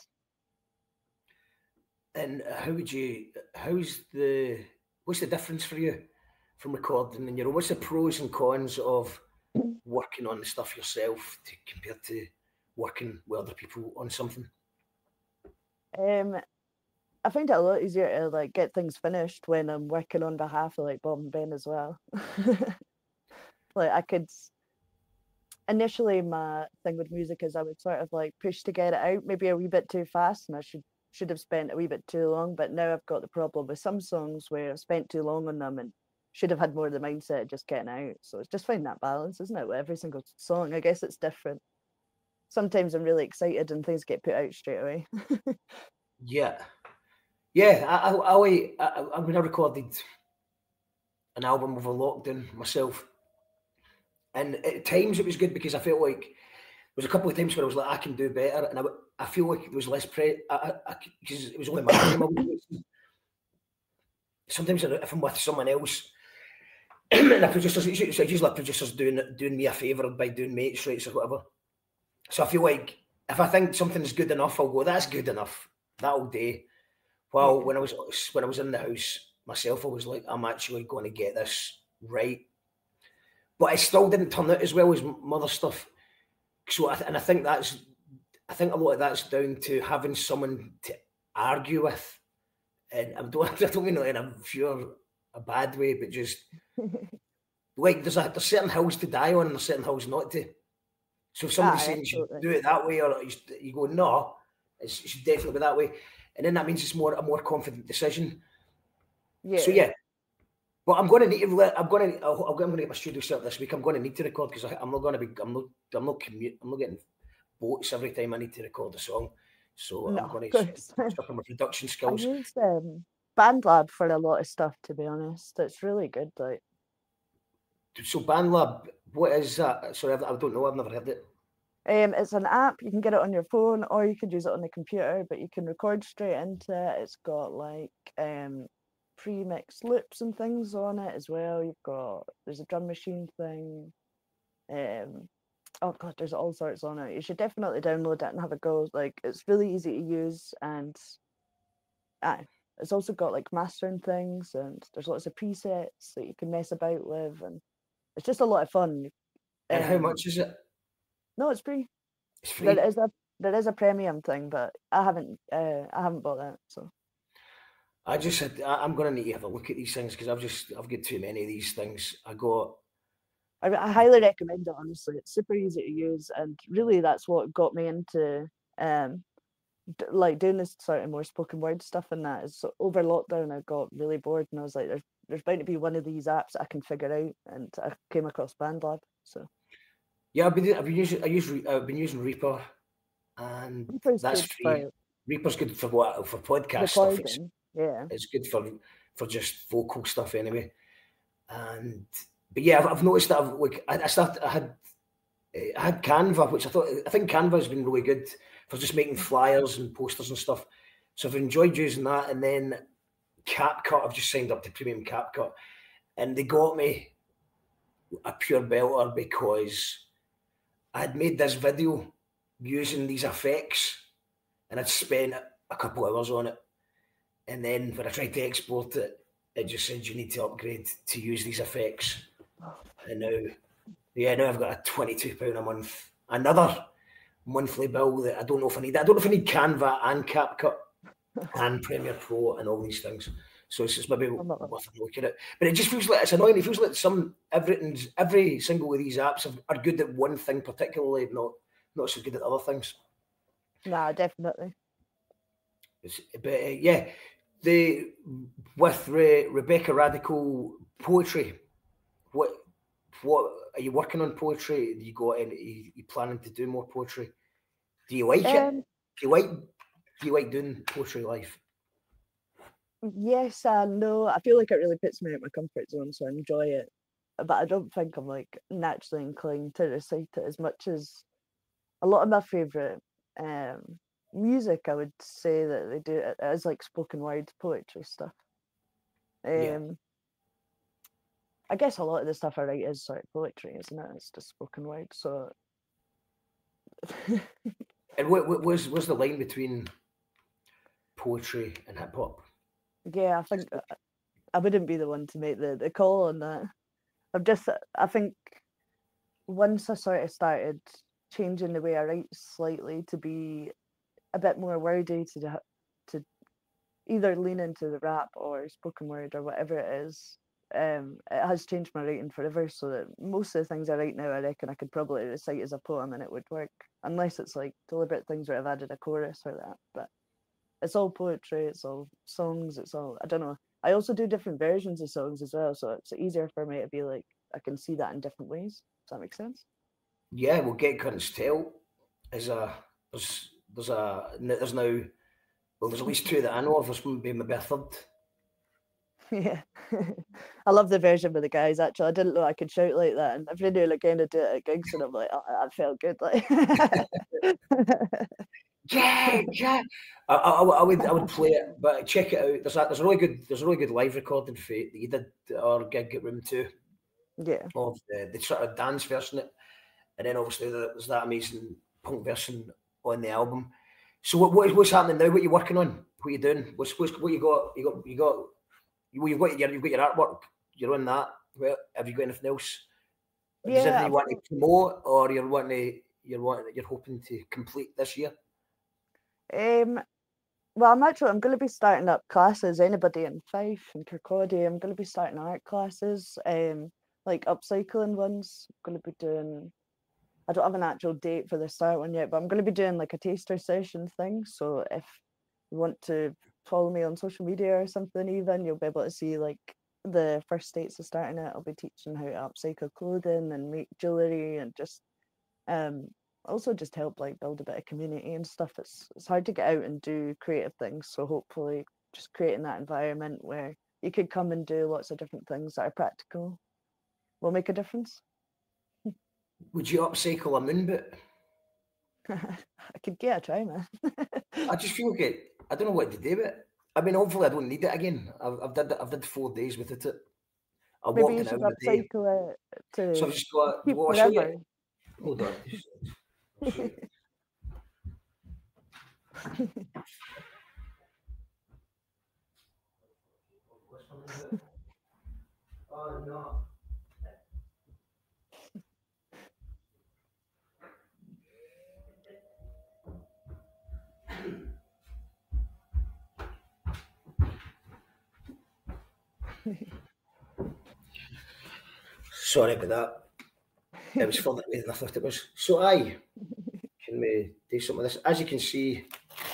And what's the difference for you from recording and what's the pros and cons of working on the stuff yourself compared to working with other people on something? I find it a lot easier to like get things finished when I'm working on behalf of like Bob and Ben as well. Like I could initially my thing with music is I would sort of like push to get it out maybe a wee bit too fast, and I should have spent a wee bit too long. But now I've got the problem with some songs where I've spent too long on them and should have had more of the mindset of just getting out. So it's just finding that balance, isn't it? With every single song, I guess it's different. Sometimes I'm really excited and things get put out straight away. Yeah. I mean, I recorded an album over lockdown myself, and at times it was good because I felt like there was a couple of times where I was like, I can do better, and I feel like there was less because it was only my time. Sometimes if I'm with someone else, and a producer, it's usually like producers doing me a favour by doing mates rates or whatever. So I feel like if I think something's good enough, I'll go, that's good enough. That'll do. Well, when I was in the house myself, I was like, I'm actually going to get this right. But I still didn't turn out as well as Mother stuff. So I think a lot of that's down to having someone to argue with. And I don't mean that in a bad way, but just like there's certain hills to die on and there's certain hills not to. So if somebody's saying you should do it that way, or you go, no, it should definitely be that way. And then that means it's a more confident decision. Yeah. So yeah. But I'm going to get my studio set up this week. I'm going to need to record because I'm not getting boats every time I need to record a song. So I'm going to step up my production skills. I use BandLab for a lot of stuff, to be honest. It's really good. Like, so BandLab, what is that? Sorry, I don't know. I've never heard it. It's an app. You can get it on your phone, or you can use it on the computer. But you can record straight into it. It's got like pre-mixed loops and things on it as well. There's a drum machine thing. Oh god, there's all sorts on it. You should definitely download it and have a go. Like, it's really easy to use, and it's also got like mastering things, and there's lots of presets that you can mess about with, and it's just a lot of fun. And how much is it? No, it's free. It's free. There is a premium thing, but I haven't bought that. So I just said I'm going to need to have a look at these things because I've got too many of these things. I highly recommend it. Honestly, it's super easy to use, and really that's what got me into like doing this sort of more spoken word stuff. And that is, so over lockdown I got really bored, and I was like, there's bound to be one of these apps I can figure out, and I came across BandLab. So yeah, I've been using Reaper, and Reaper's that's free. Reaper's good for what? For podcast stuff. It's good for just vocal stuff anyway. But yeah, I've noticed that I had Canva, which I think Canva has been really good for just making flyers and posters and stuff. So I've enjoyed using that. And then CapCut, I've just signed up to Premium CapCut, and they got me a pure belter because I had made this video using these effects, and I'd spent a couple hours on it. And then when I tried to export it, it just said you need to upgrade to use these effects. And now I've got a £22 a month, another monthly bill that I don't know if I need. I don't know if I need Canva and CapCut and Premiere Pro and all these things. So it's just maybe worth a look at it. But it just feels like it's annoying. It feels like every single of these apps are good at one thing particularly, not so good at other things. Nah, definitely. But with Rebecca Radical poetry, what are you working on poetry? Are you planning to do more poetry? Do you like it? Do you like doing poetry live? Yes and no. I feel like it really puts me out my comfort zone, so I enjoy it. But I don't think I'm like naturally inclined to recite it as much as a lot of my favourite music. I would say that they do it as like spoken word poetry stuff. I guess a lot of the stuff I write is sort of poetry, isn't it? It's just spoken word. So. And what was the line between poetry and hip hop? Yeah, I think I wouldn't be the one to make the call on that. I think once I sort of started changing the way I write slightly to be a bit more wordy, to either lean into the rap or spoken word or whatever it is, it has changed my writing forever. So that most of the things I write now, I reckon I could probably recite as a poem and it would work, unless it's like deliberate things where I've added a chorus or that. But it's all poetry, it's all songs, it's all, I don't know. I also do different versions of songs as well, so it's easier for me to be like, I can see that in different ways. Does that make sense? Yeah, well, Get Currents Tell is there's at least two that I know of. There's maybe a third. Yeah. I love the version with the guys, actually. I didn't know I could shout like that, and every now and again I do it at gigs and I'm like, oh, that felt good. Like Yeah. I would play it, but check it out. There's a really good live recording for it that you did at our gig at Room 2. Yeah. Of the sort of dance version it, and then obviously there's that amazing punk version on the album. So what's happening now? What are you working on? What are you doing? What you got? You've got your artwork. You're on that. Well, have you got anything else? Yeah. Is anything you want to promote, or you're hoping to complete this year? Well, I'm going to be starting up classes. Anybody in Fife and Kirkcaldy, I'm going to be starting art classes, like upcycling ones. I'm going to be doing. I don't have an actual date for the start one yet, but I'm going to be doing like a taster session thing. So if you want to follow me on social media or something, even you'll be able to see like the first dates of starting it. I'll be teaching how to upcycle clothing and make jewelry and just also just help like build a bit of community and stuff. It's hard to get out and do creative things, so hopefully just creating that environment where you could come and do lots of different things that are practical will make a difference. Would you upcycle a moon boot? I could give it a try, man. I just feel like I don't know what to do with it. I mean, hopefully I don't need it again. I've did 4 days with it. I Maybe walked you it should out a day. upcycle it to So I've just got. keep Well, I'll show forever. you. Hold on. I'll show you. Oh no. Sorry about that. It was further away than I thought it was. So can we do some of this? As you can see,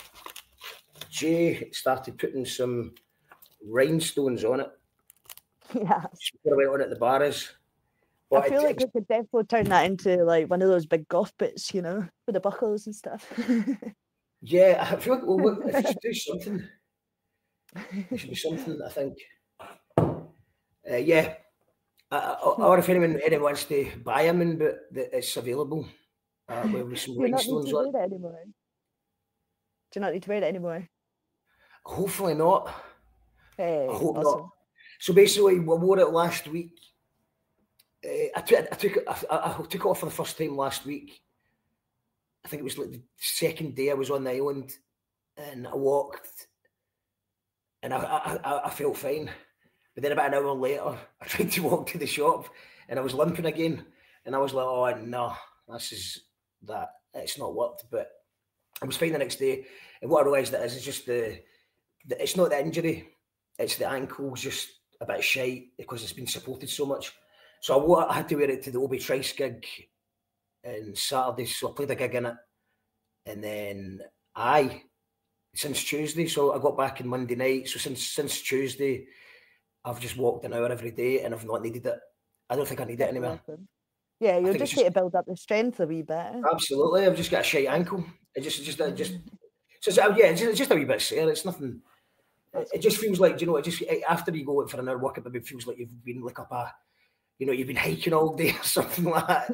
Jay started putting some rhinestones on it. Yeah. Before I went on at the bars. I feel like we could definitely turn that into like one of those big goth bits, you know, with the buckles and stuff. Yeah, I feel like if you should do something, it should be something that I think. Yeah. Or if anyone wants to buy a moon boot, it's available. With some rhinestones on. Do you not need to wear it anymore? Hopefully not. Hey, I hope awesome. not. So basically, we wore it last week. I took it off for the first time last week. I think it was like the second day I was on the island, and I walked, and I felt fine. But then about an hour later, I tried to walk to the shop and I was limping again. And I was like, oh, no, it's not worked. But I was fine the next day. And what I realised that is just it's not the injury, it's the ankle's just a bit shite because it's been supported so much. So I had to wear it to the Obi Trice gig on Saturday. So I played a gig in it. And then since Tuesday, so I got back on Monday night. So since Tuesday, I've just walked an hour every day and I've not needed it. I don't think I need it anymore. Yeah, you'll just need to build up the strength a wee bit. Absolutely. I've just got a shite ankle. It's just a wee bit sore. It's nothing. It just feels like, after you go out for an hour walk, it maybe feels like you've been like you've been hiking all day or something like that.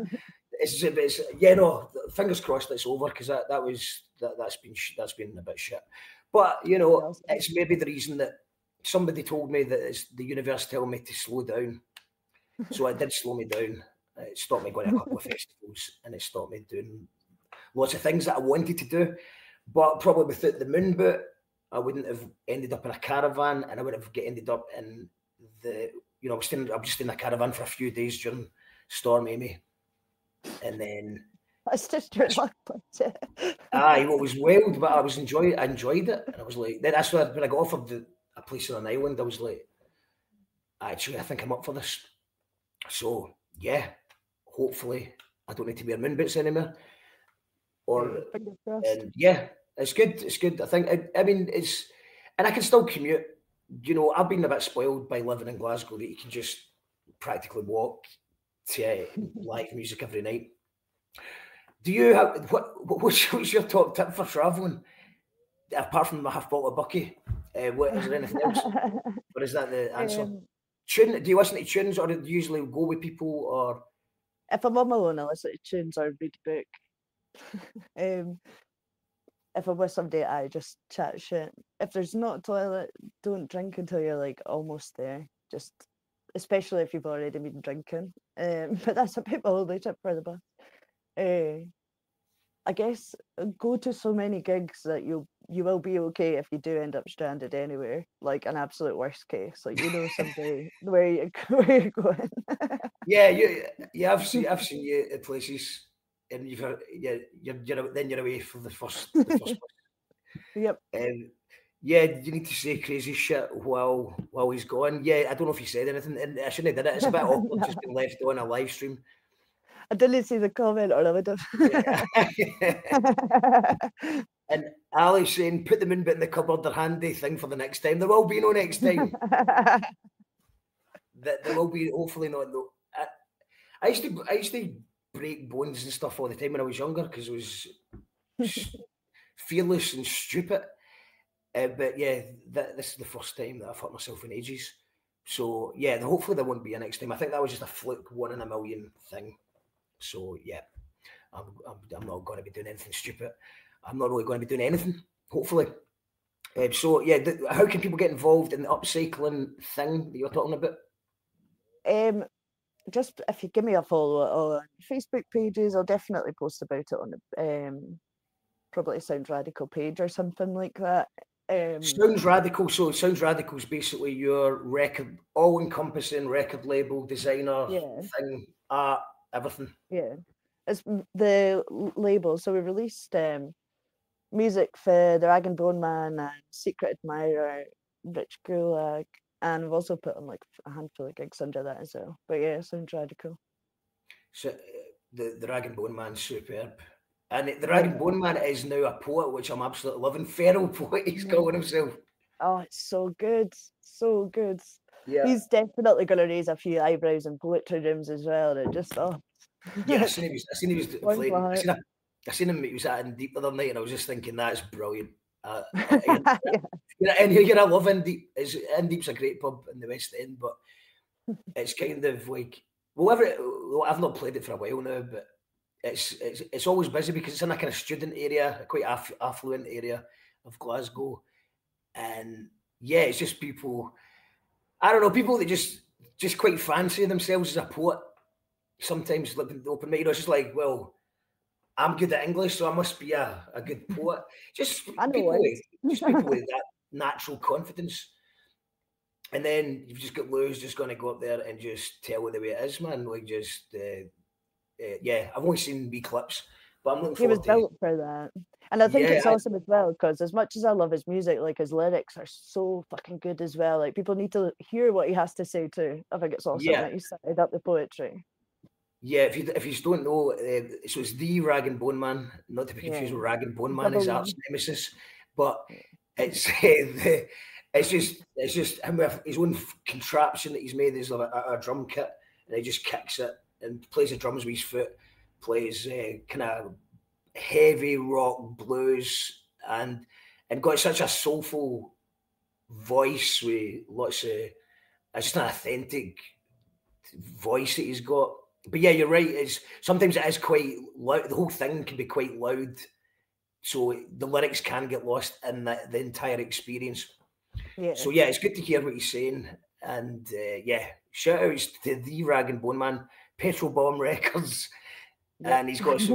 Fingers crossed it's over because that's been a bit shit. But it's maybe the reason that somebody told me that it's the universe telling me to slow down. So it did slow me down. It stopped me going to a couple of festivals and it stopped me doing lots of things that I wanted to do. But probably without the moon boot, I wouldn't have ended up in a caravan and I would have ended up in I was just in a caravan for a few days during Storm Amy. And then that's just your luck, but it was wild, but I enjoyed it. And I was like, that's when I got offered a place on an island, I was like, actually, I think I'm up for this. So yeah, hopefully I don't need to wear moon boots anymore. And yeah, it's good. It's good. I think. I mean, and I can still commute. I've been a bit spoiled by living in Glasgow that you can just practically walk to live music every night. Do you have what's your top tip for travelling? Apart from the half bottle of Bucky, is there anything else? Or is that the answer? Do you listen to tunes, or do you usually go with people? Or if I'm on my own, I listen to tunes or read a book. If I'm with somebody, I just chat shit. If there's not a toilet, don't drink until you're like almost there. Just especially if you've already been drinking. But that's a bit of a holy tip for the bus. I guess go to so many gigs that you will be okay if you do end up stranded anywhere, like an absolute worst case, like someday where you're going. Yeah, I've seen you at places, and you're away for the first. Yep. Yeah, you need to say crazy shit while he's gone. Yeah, I don't know if he said anything, and I shouldn't have done it. It's a bit awkward just being left on a live stream. I didn't see the comment, or I would have. And Ali's saying, put them in in the cupboard, they're handy thing for the next time. There will be no next time. There will be, hopefully not. No. I used to break bones and stuff all the time when I was younger because I was fearless and stupid. But yeah, this is the first time that I've hurt myself in ages. So yeah, hopefully there won't be a next time. I think that was just a fluke, 1 in a million thing. So yeah, I'm not going to be doing anything stupid. I'm not really going to be doing anything, hopefully. So yeah, how can people get involved in the upcycling thing that you're talking about? Just if you give me a follow on Facebook pages, I'll definitely post about it on the probably Sounds Radical page or something like that. Sounds Radical. So Sounds Radical is basically your record, all-encompassing record label, designer thing, art, everything. Yeah, it's the label. So we released music for the Rag and Bone Man and Secret Admirer, Rich Gulag, and we've also put on like a handful of gigs under that as well. But yeah, Sounds Radical. So the Rag and Bone Man's superb. And the Rag and Bone Man is now a poet, which I'm absolutely loving. Feral poet, he's calling himself. Oh, it's so good. So good. Yeah. He's definitely going to raise a few eyebrows in poetry rooms as well. And just, Yeah, I seen he was playing. I seen him, he was at In Deep the other night, and I was just thinking, that's brilliant. And I love In Deep. In Deep's a great pub in the West End, but it's kind of like, I've not played it for a while now, but it's always busy because it's in a kind of student area, a quite affluent area of Glasgow, and yeah, it's just people. I don't know, people that just quite fancy themselves as a poet. Sometimes living the open mic, it's just like, well, I'm good at English, so I must be a good poet. Just people with that natural confidence. And then you've just got Lou's just going to go up there and just tell it the way it is, man. Like just yeah, I've only seen wee clips, but I'm looking He was forward to. built for that. And I think Yeah, it's awesome as well, because as much as I love his music, like his lyrics are so fucking good as well. Like people need to hear what he has to say too. I think it's awesome yeah, that he started up the poetry. yeah. If you don't know, so it's the Rag and Bone Man, not to be confused Yeah. with Rag and Bone Man, his Double arch E. nemesis, but Yeah. it's it's just him with his own contraption that he's made. There's a drum kit, and he just kicks it and plays the drums with his foot. Plays kind of heavy rock blues and got such a soulful voice with lots of it's just an authentic voice that he's got. But yeah, you're right. It's sometimes it is quite loud. The whole thing can be quite loud, so the lyrics can get lost in the entire experience. Yeah. So yeah, it's good to hear what he's saying, and yeah, shout outs to the Rag and Bone Man, Petrol Bomb Records, Yep. and he's got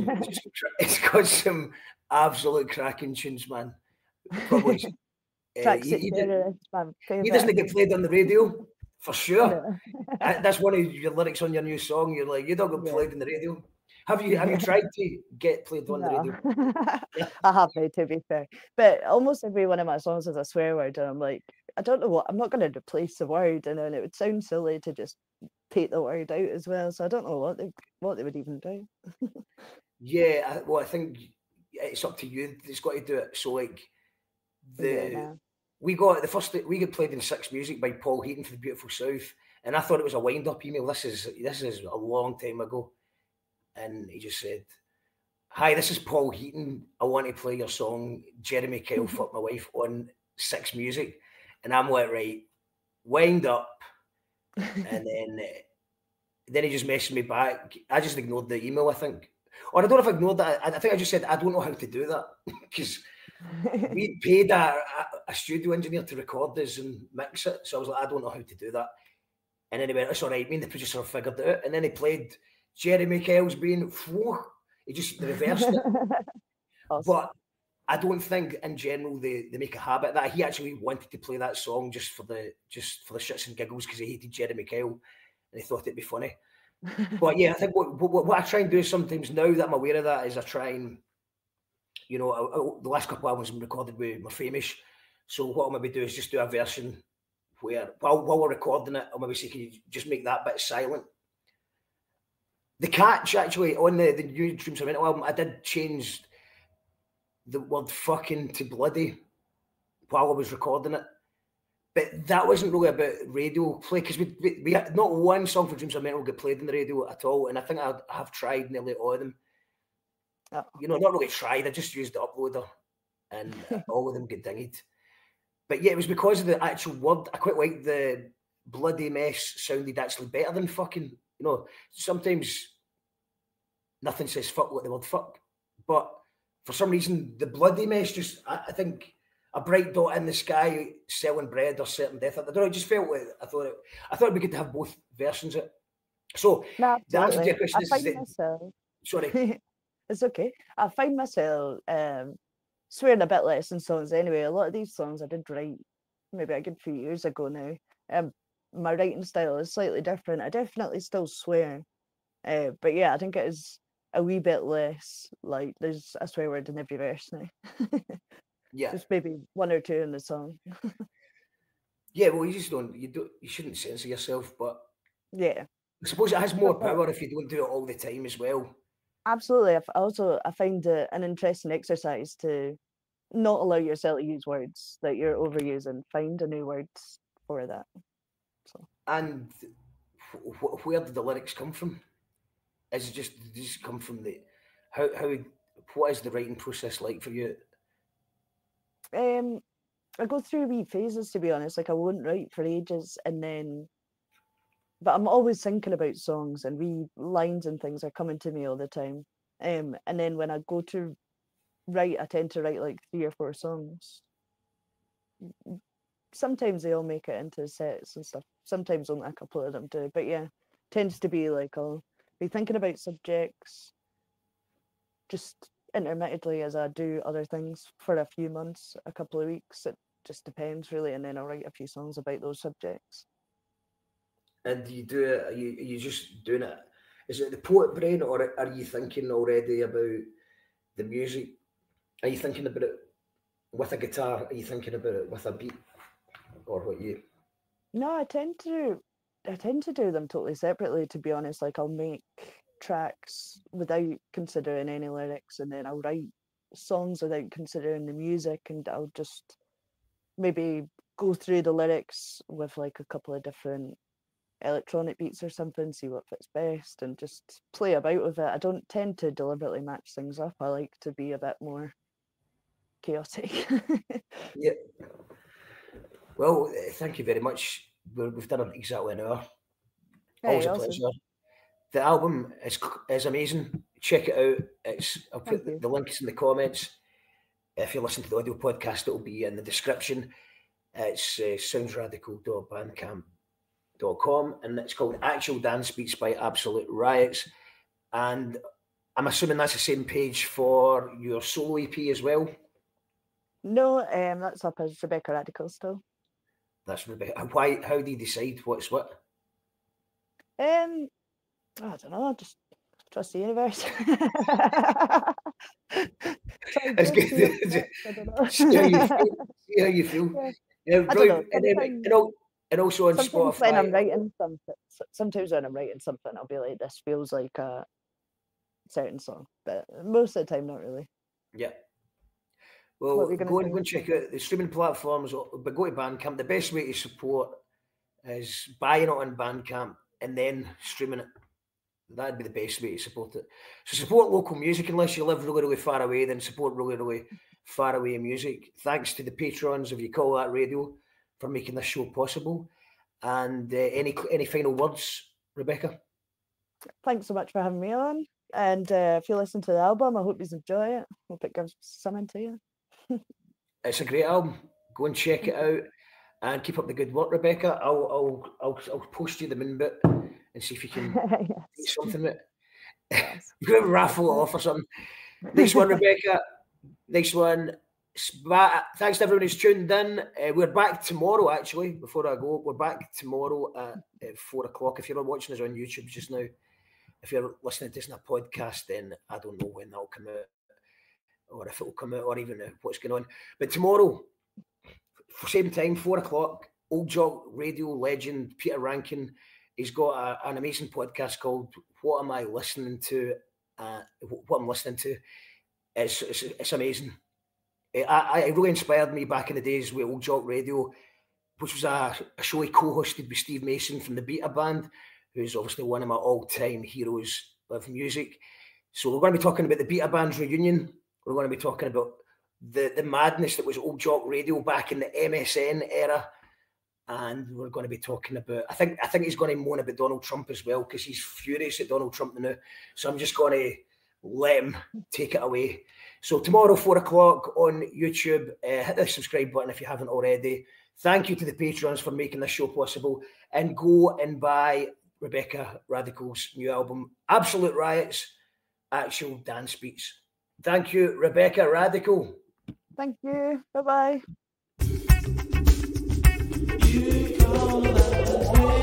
some absolute cracking tunes, man. Probably Tracksuit Terrorist, my he doesn't favourite. get played on the radio for sure. No. That's one of your lyrics on your new song. You're like, you don't get Yeah. played on the radio. Have you tried to get played on the No. radio? I haven't, to be fair. But almost every one of my songs has a swear word, and I'm like, I don't know what, I'm not going to replace the word, and then it would sound silly to just take the word out as well. So I don't know what they would even do. Yeah, well, I think it's up to you. It's got to do it. So like Yeah, the no. we got played in Six Music by Paul Heaton for the Beautiful South, and I thought it was a wind up email. This is a long time ago, and he just said, "Hi, this is Paul Heaton. I want to play your song Jeremy Kyle Fuck My Wife on Six Music," and I'm like, right, wind up, and then he just messaged me back. I just ignored the email, I think. Or I don't know if I ignored that. I think I just said, I don't know how to do that. Because we paid a studio engineer to record this and mix it. So I was like, I don't know how to do that. And then he went, it's all right. Me and the producer figured it out. And then he played Jeremy Kyle's being, he just reversed it. Awesome. But I don't think in general they make a habit of that. He actually wanted to play that song just for the shits and giggles because he hated Jeremy Kyle and he thought it'd be funny. But yeah, I think what I try and do is sometimes, now that I'm aware of that, is I try and, you know, the last couple of albums I'm recorded with my Famous. So what I'll maybe do is just do a version where while we're recording it, I'll maybe say, can you just make that bit silent? The catch actually on the new Dreams of Mental album, I did change the word fucking to bloody while I was recording it. But that wasn't really about radio play, because we had not one song for Dreams of Mental get played in the radio at all. And I think I have tried nearly all of them. Oh. You know, not really tried, I just used the uploader and all of them get dinged. But yeah, it was because of the actual word. I quite like the bloody mess sounded actually better than fucking. You know, sometimes nothing says fuck like the word fuck. But for some reason, the bloody mess just, I think, a bright dot in the sky selling bread or certain death. I don't know, I just felt like I thought it'd be good to have both versions of it. So No, the answer to your absolutely. question I is find that, myself, sorry. it's okay. I find myself swearing a bit less in songs anyway. A lot of these songs I did write maybe a good few years ago now. My writing style is slightly different. I definitely still swear. But yeah, I think it is a wee bit less, like there's a swear word in every verse now. Yeah. Just maybe one or two in the song. Yeah, well, you shouldn't censor yourself, but Yeah, I suppose it has more But- power if you don't do it all the time as well. absolutely. I find it an interesting exercise to not allow yourself to use words that you're overusing. Find a new words for that. So And where did the lyrics come from? Is it just did these come from the how what is the writing process like for you? I go through wee phases, to be honest. Like I won't write for ages, and then, but I'm always thinking about songs, and wee lines and things are coming to me all the time. And then when I go to write, I tend to write like 3 or 4 songs. Sometimes they all make it into sets and stuff. Sometimes only a couple of them do. But yeah, tends to be like I'll be thinking about subjects just intermittently as I do other things for a few months, a couple of weeks. just depends really, and then I'll write a few songs about those subjects. And do you do it? Are you just doing it? Is it the poet brain, or are you thinking already about the music? Are you thinking about it with a guitar? Are you thinking about it with a beat, or what you? No, I tend to do them totally separately, to be honest. Like I'll make tracks without considering any lyrics, and then I'll write songs without considering the music, and I'll just maybe go through the lyrics with like a couple of different electronic beats or something, see what fits best, and just play about with it. I don't tend to deliberately match things up. I like to be a bit more chaotic. Yeah. Well, thank you very much. We've done exactly an hour. Always a pleasure. The album is amazing. Check it out. I'll put the links in the comments. If you're listening to the audio podcast, it'll be in the description. It's soundsradical.bandcamp.com, and it's called Actual Dance Beats by Absolute Riots. And I'm assuming that's the same page for your solo EP as well? No, that's up as Rebecca Radical still. That's Rebecca. Why? How do you decide what's what? I don't know. I just trust the universe. It's good. See how you feel. Yeah, brilliant. And also on Spotify. When I'm writing something, sometimes when I'm writing something, I'll be like, "This feels like a certain song," but most of the time, not really. Yeah. Well, go and check out the streaming platforms, but go to Bandcamp. The best way to support is buying it on Bandcamp and then streaming it. That'd be the best way to support it. So support local music unless you live really, really far away, then support really, really far away music. Thanks to the patrons of You Call That Radio for making this show possible. And any final words, Rebecca? Thanks so much for having me on. And if you listen to the album, I hope you enjoy it. Hope it gives something to you. It's a great album. Go and check it out and keep up the good work, Rebecca. I'll post you the min bit and see if you can do something with it. Yes. You're going to raffle it off or something. Nice one, Rebecca. Nice one. Thanks to everyone who's tuned in. We're back tomorrow, actually. Before I go, we're back tomorrow at 4 o'clock. If you're watching us on YouTube just now, if you're listening to this in a podcast, then I don't know when that'll come out, or if it will come out, or even what's going on. But tomorrow, same time, 4 o'clock, Old Jock Radio legend Peter Rankin, he's got an amazing podcast called What Am I Listening To? What I'm listening to. It's amazing. It really inspired me back in the days with Old Jock Radio, which was a show he co-hosted with Steve Mason from the Beta Band, who's obviously one of my all-time heroes of music. So we're going to be talking about the Beta Band's reunion. We're going to be talking about the madness that was Old Jock Radio back in the MSN era. And we're going to be talking about, I think he's going to moan about Donald Trump as well, because he's furious at Donald Trump now. So I'm just going to let him take it away. So tomorrow, 4 o'clock on YouTube, hit the subscribe button if you haven't already. Thank you to the patrons for making this show possible. And go and buy Rebecca Radical's new album, Absolute Riots, Actual Dance Beats. Thank you, Rebecca Radical. Thank you. Bye-bye. You call that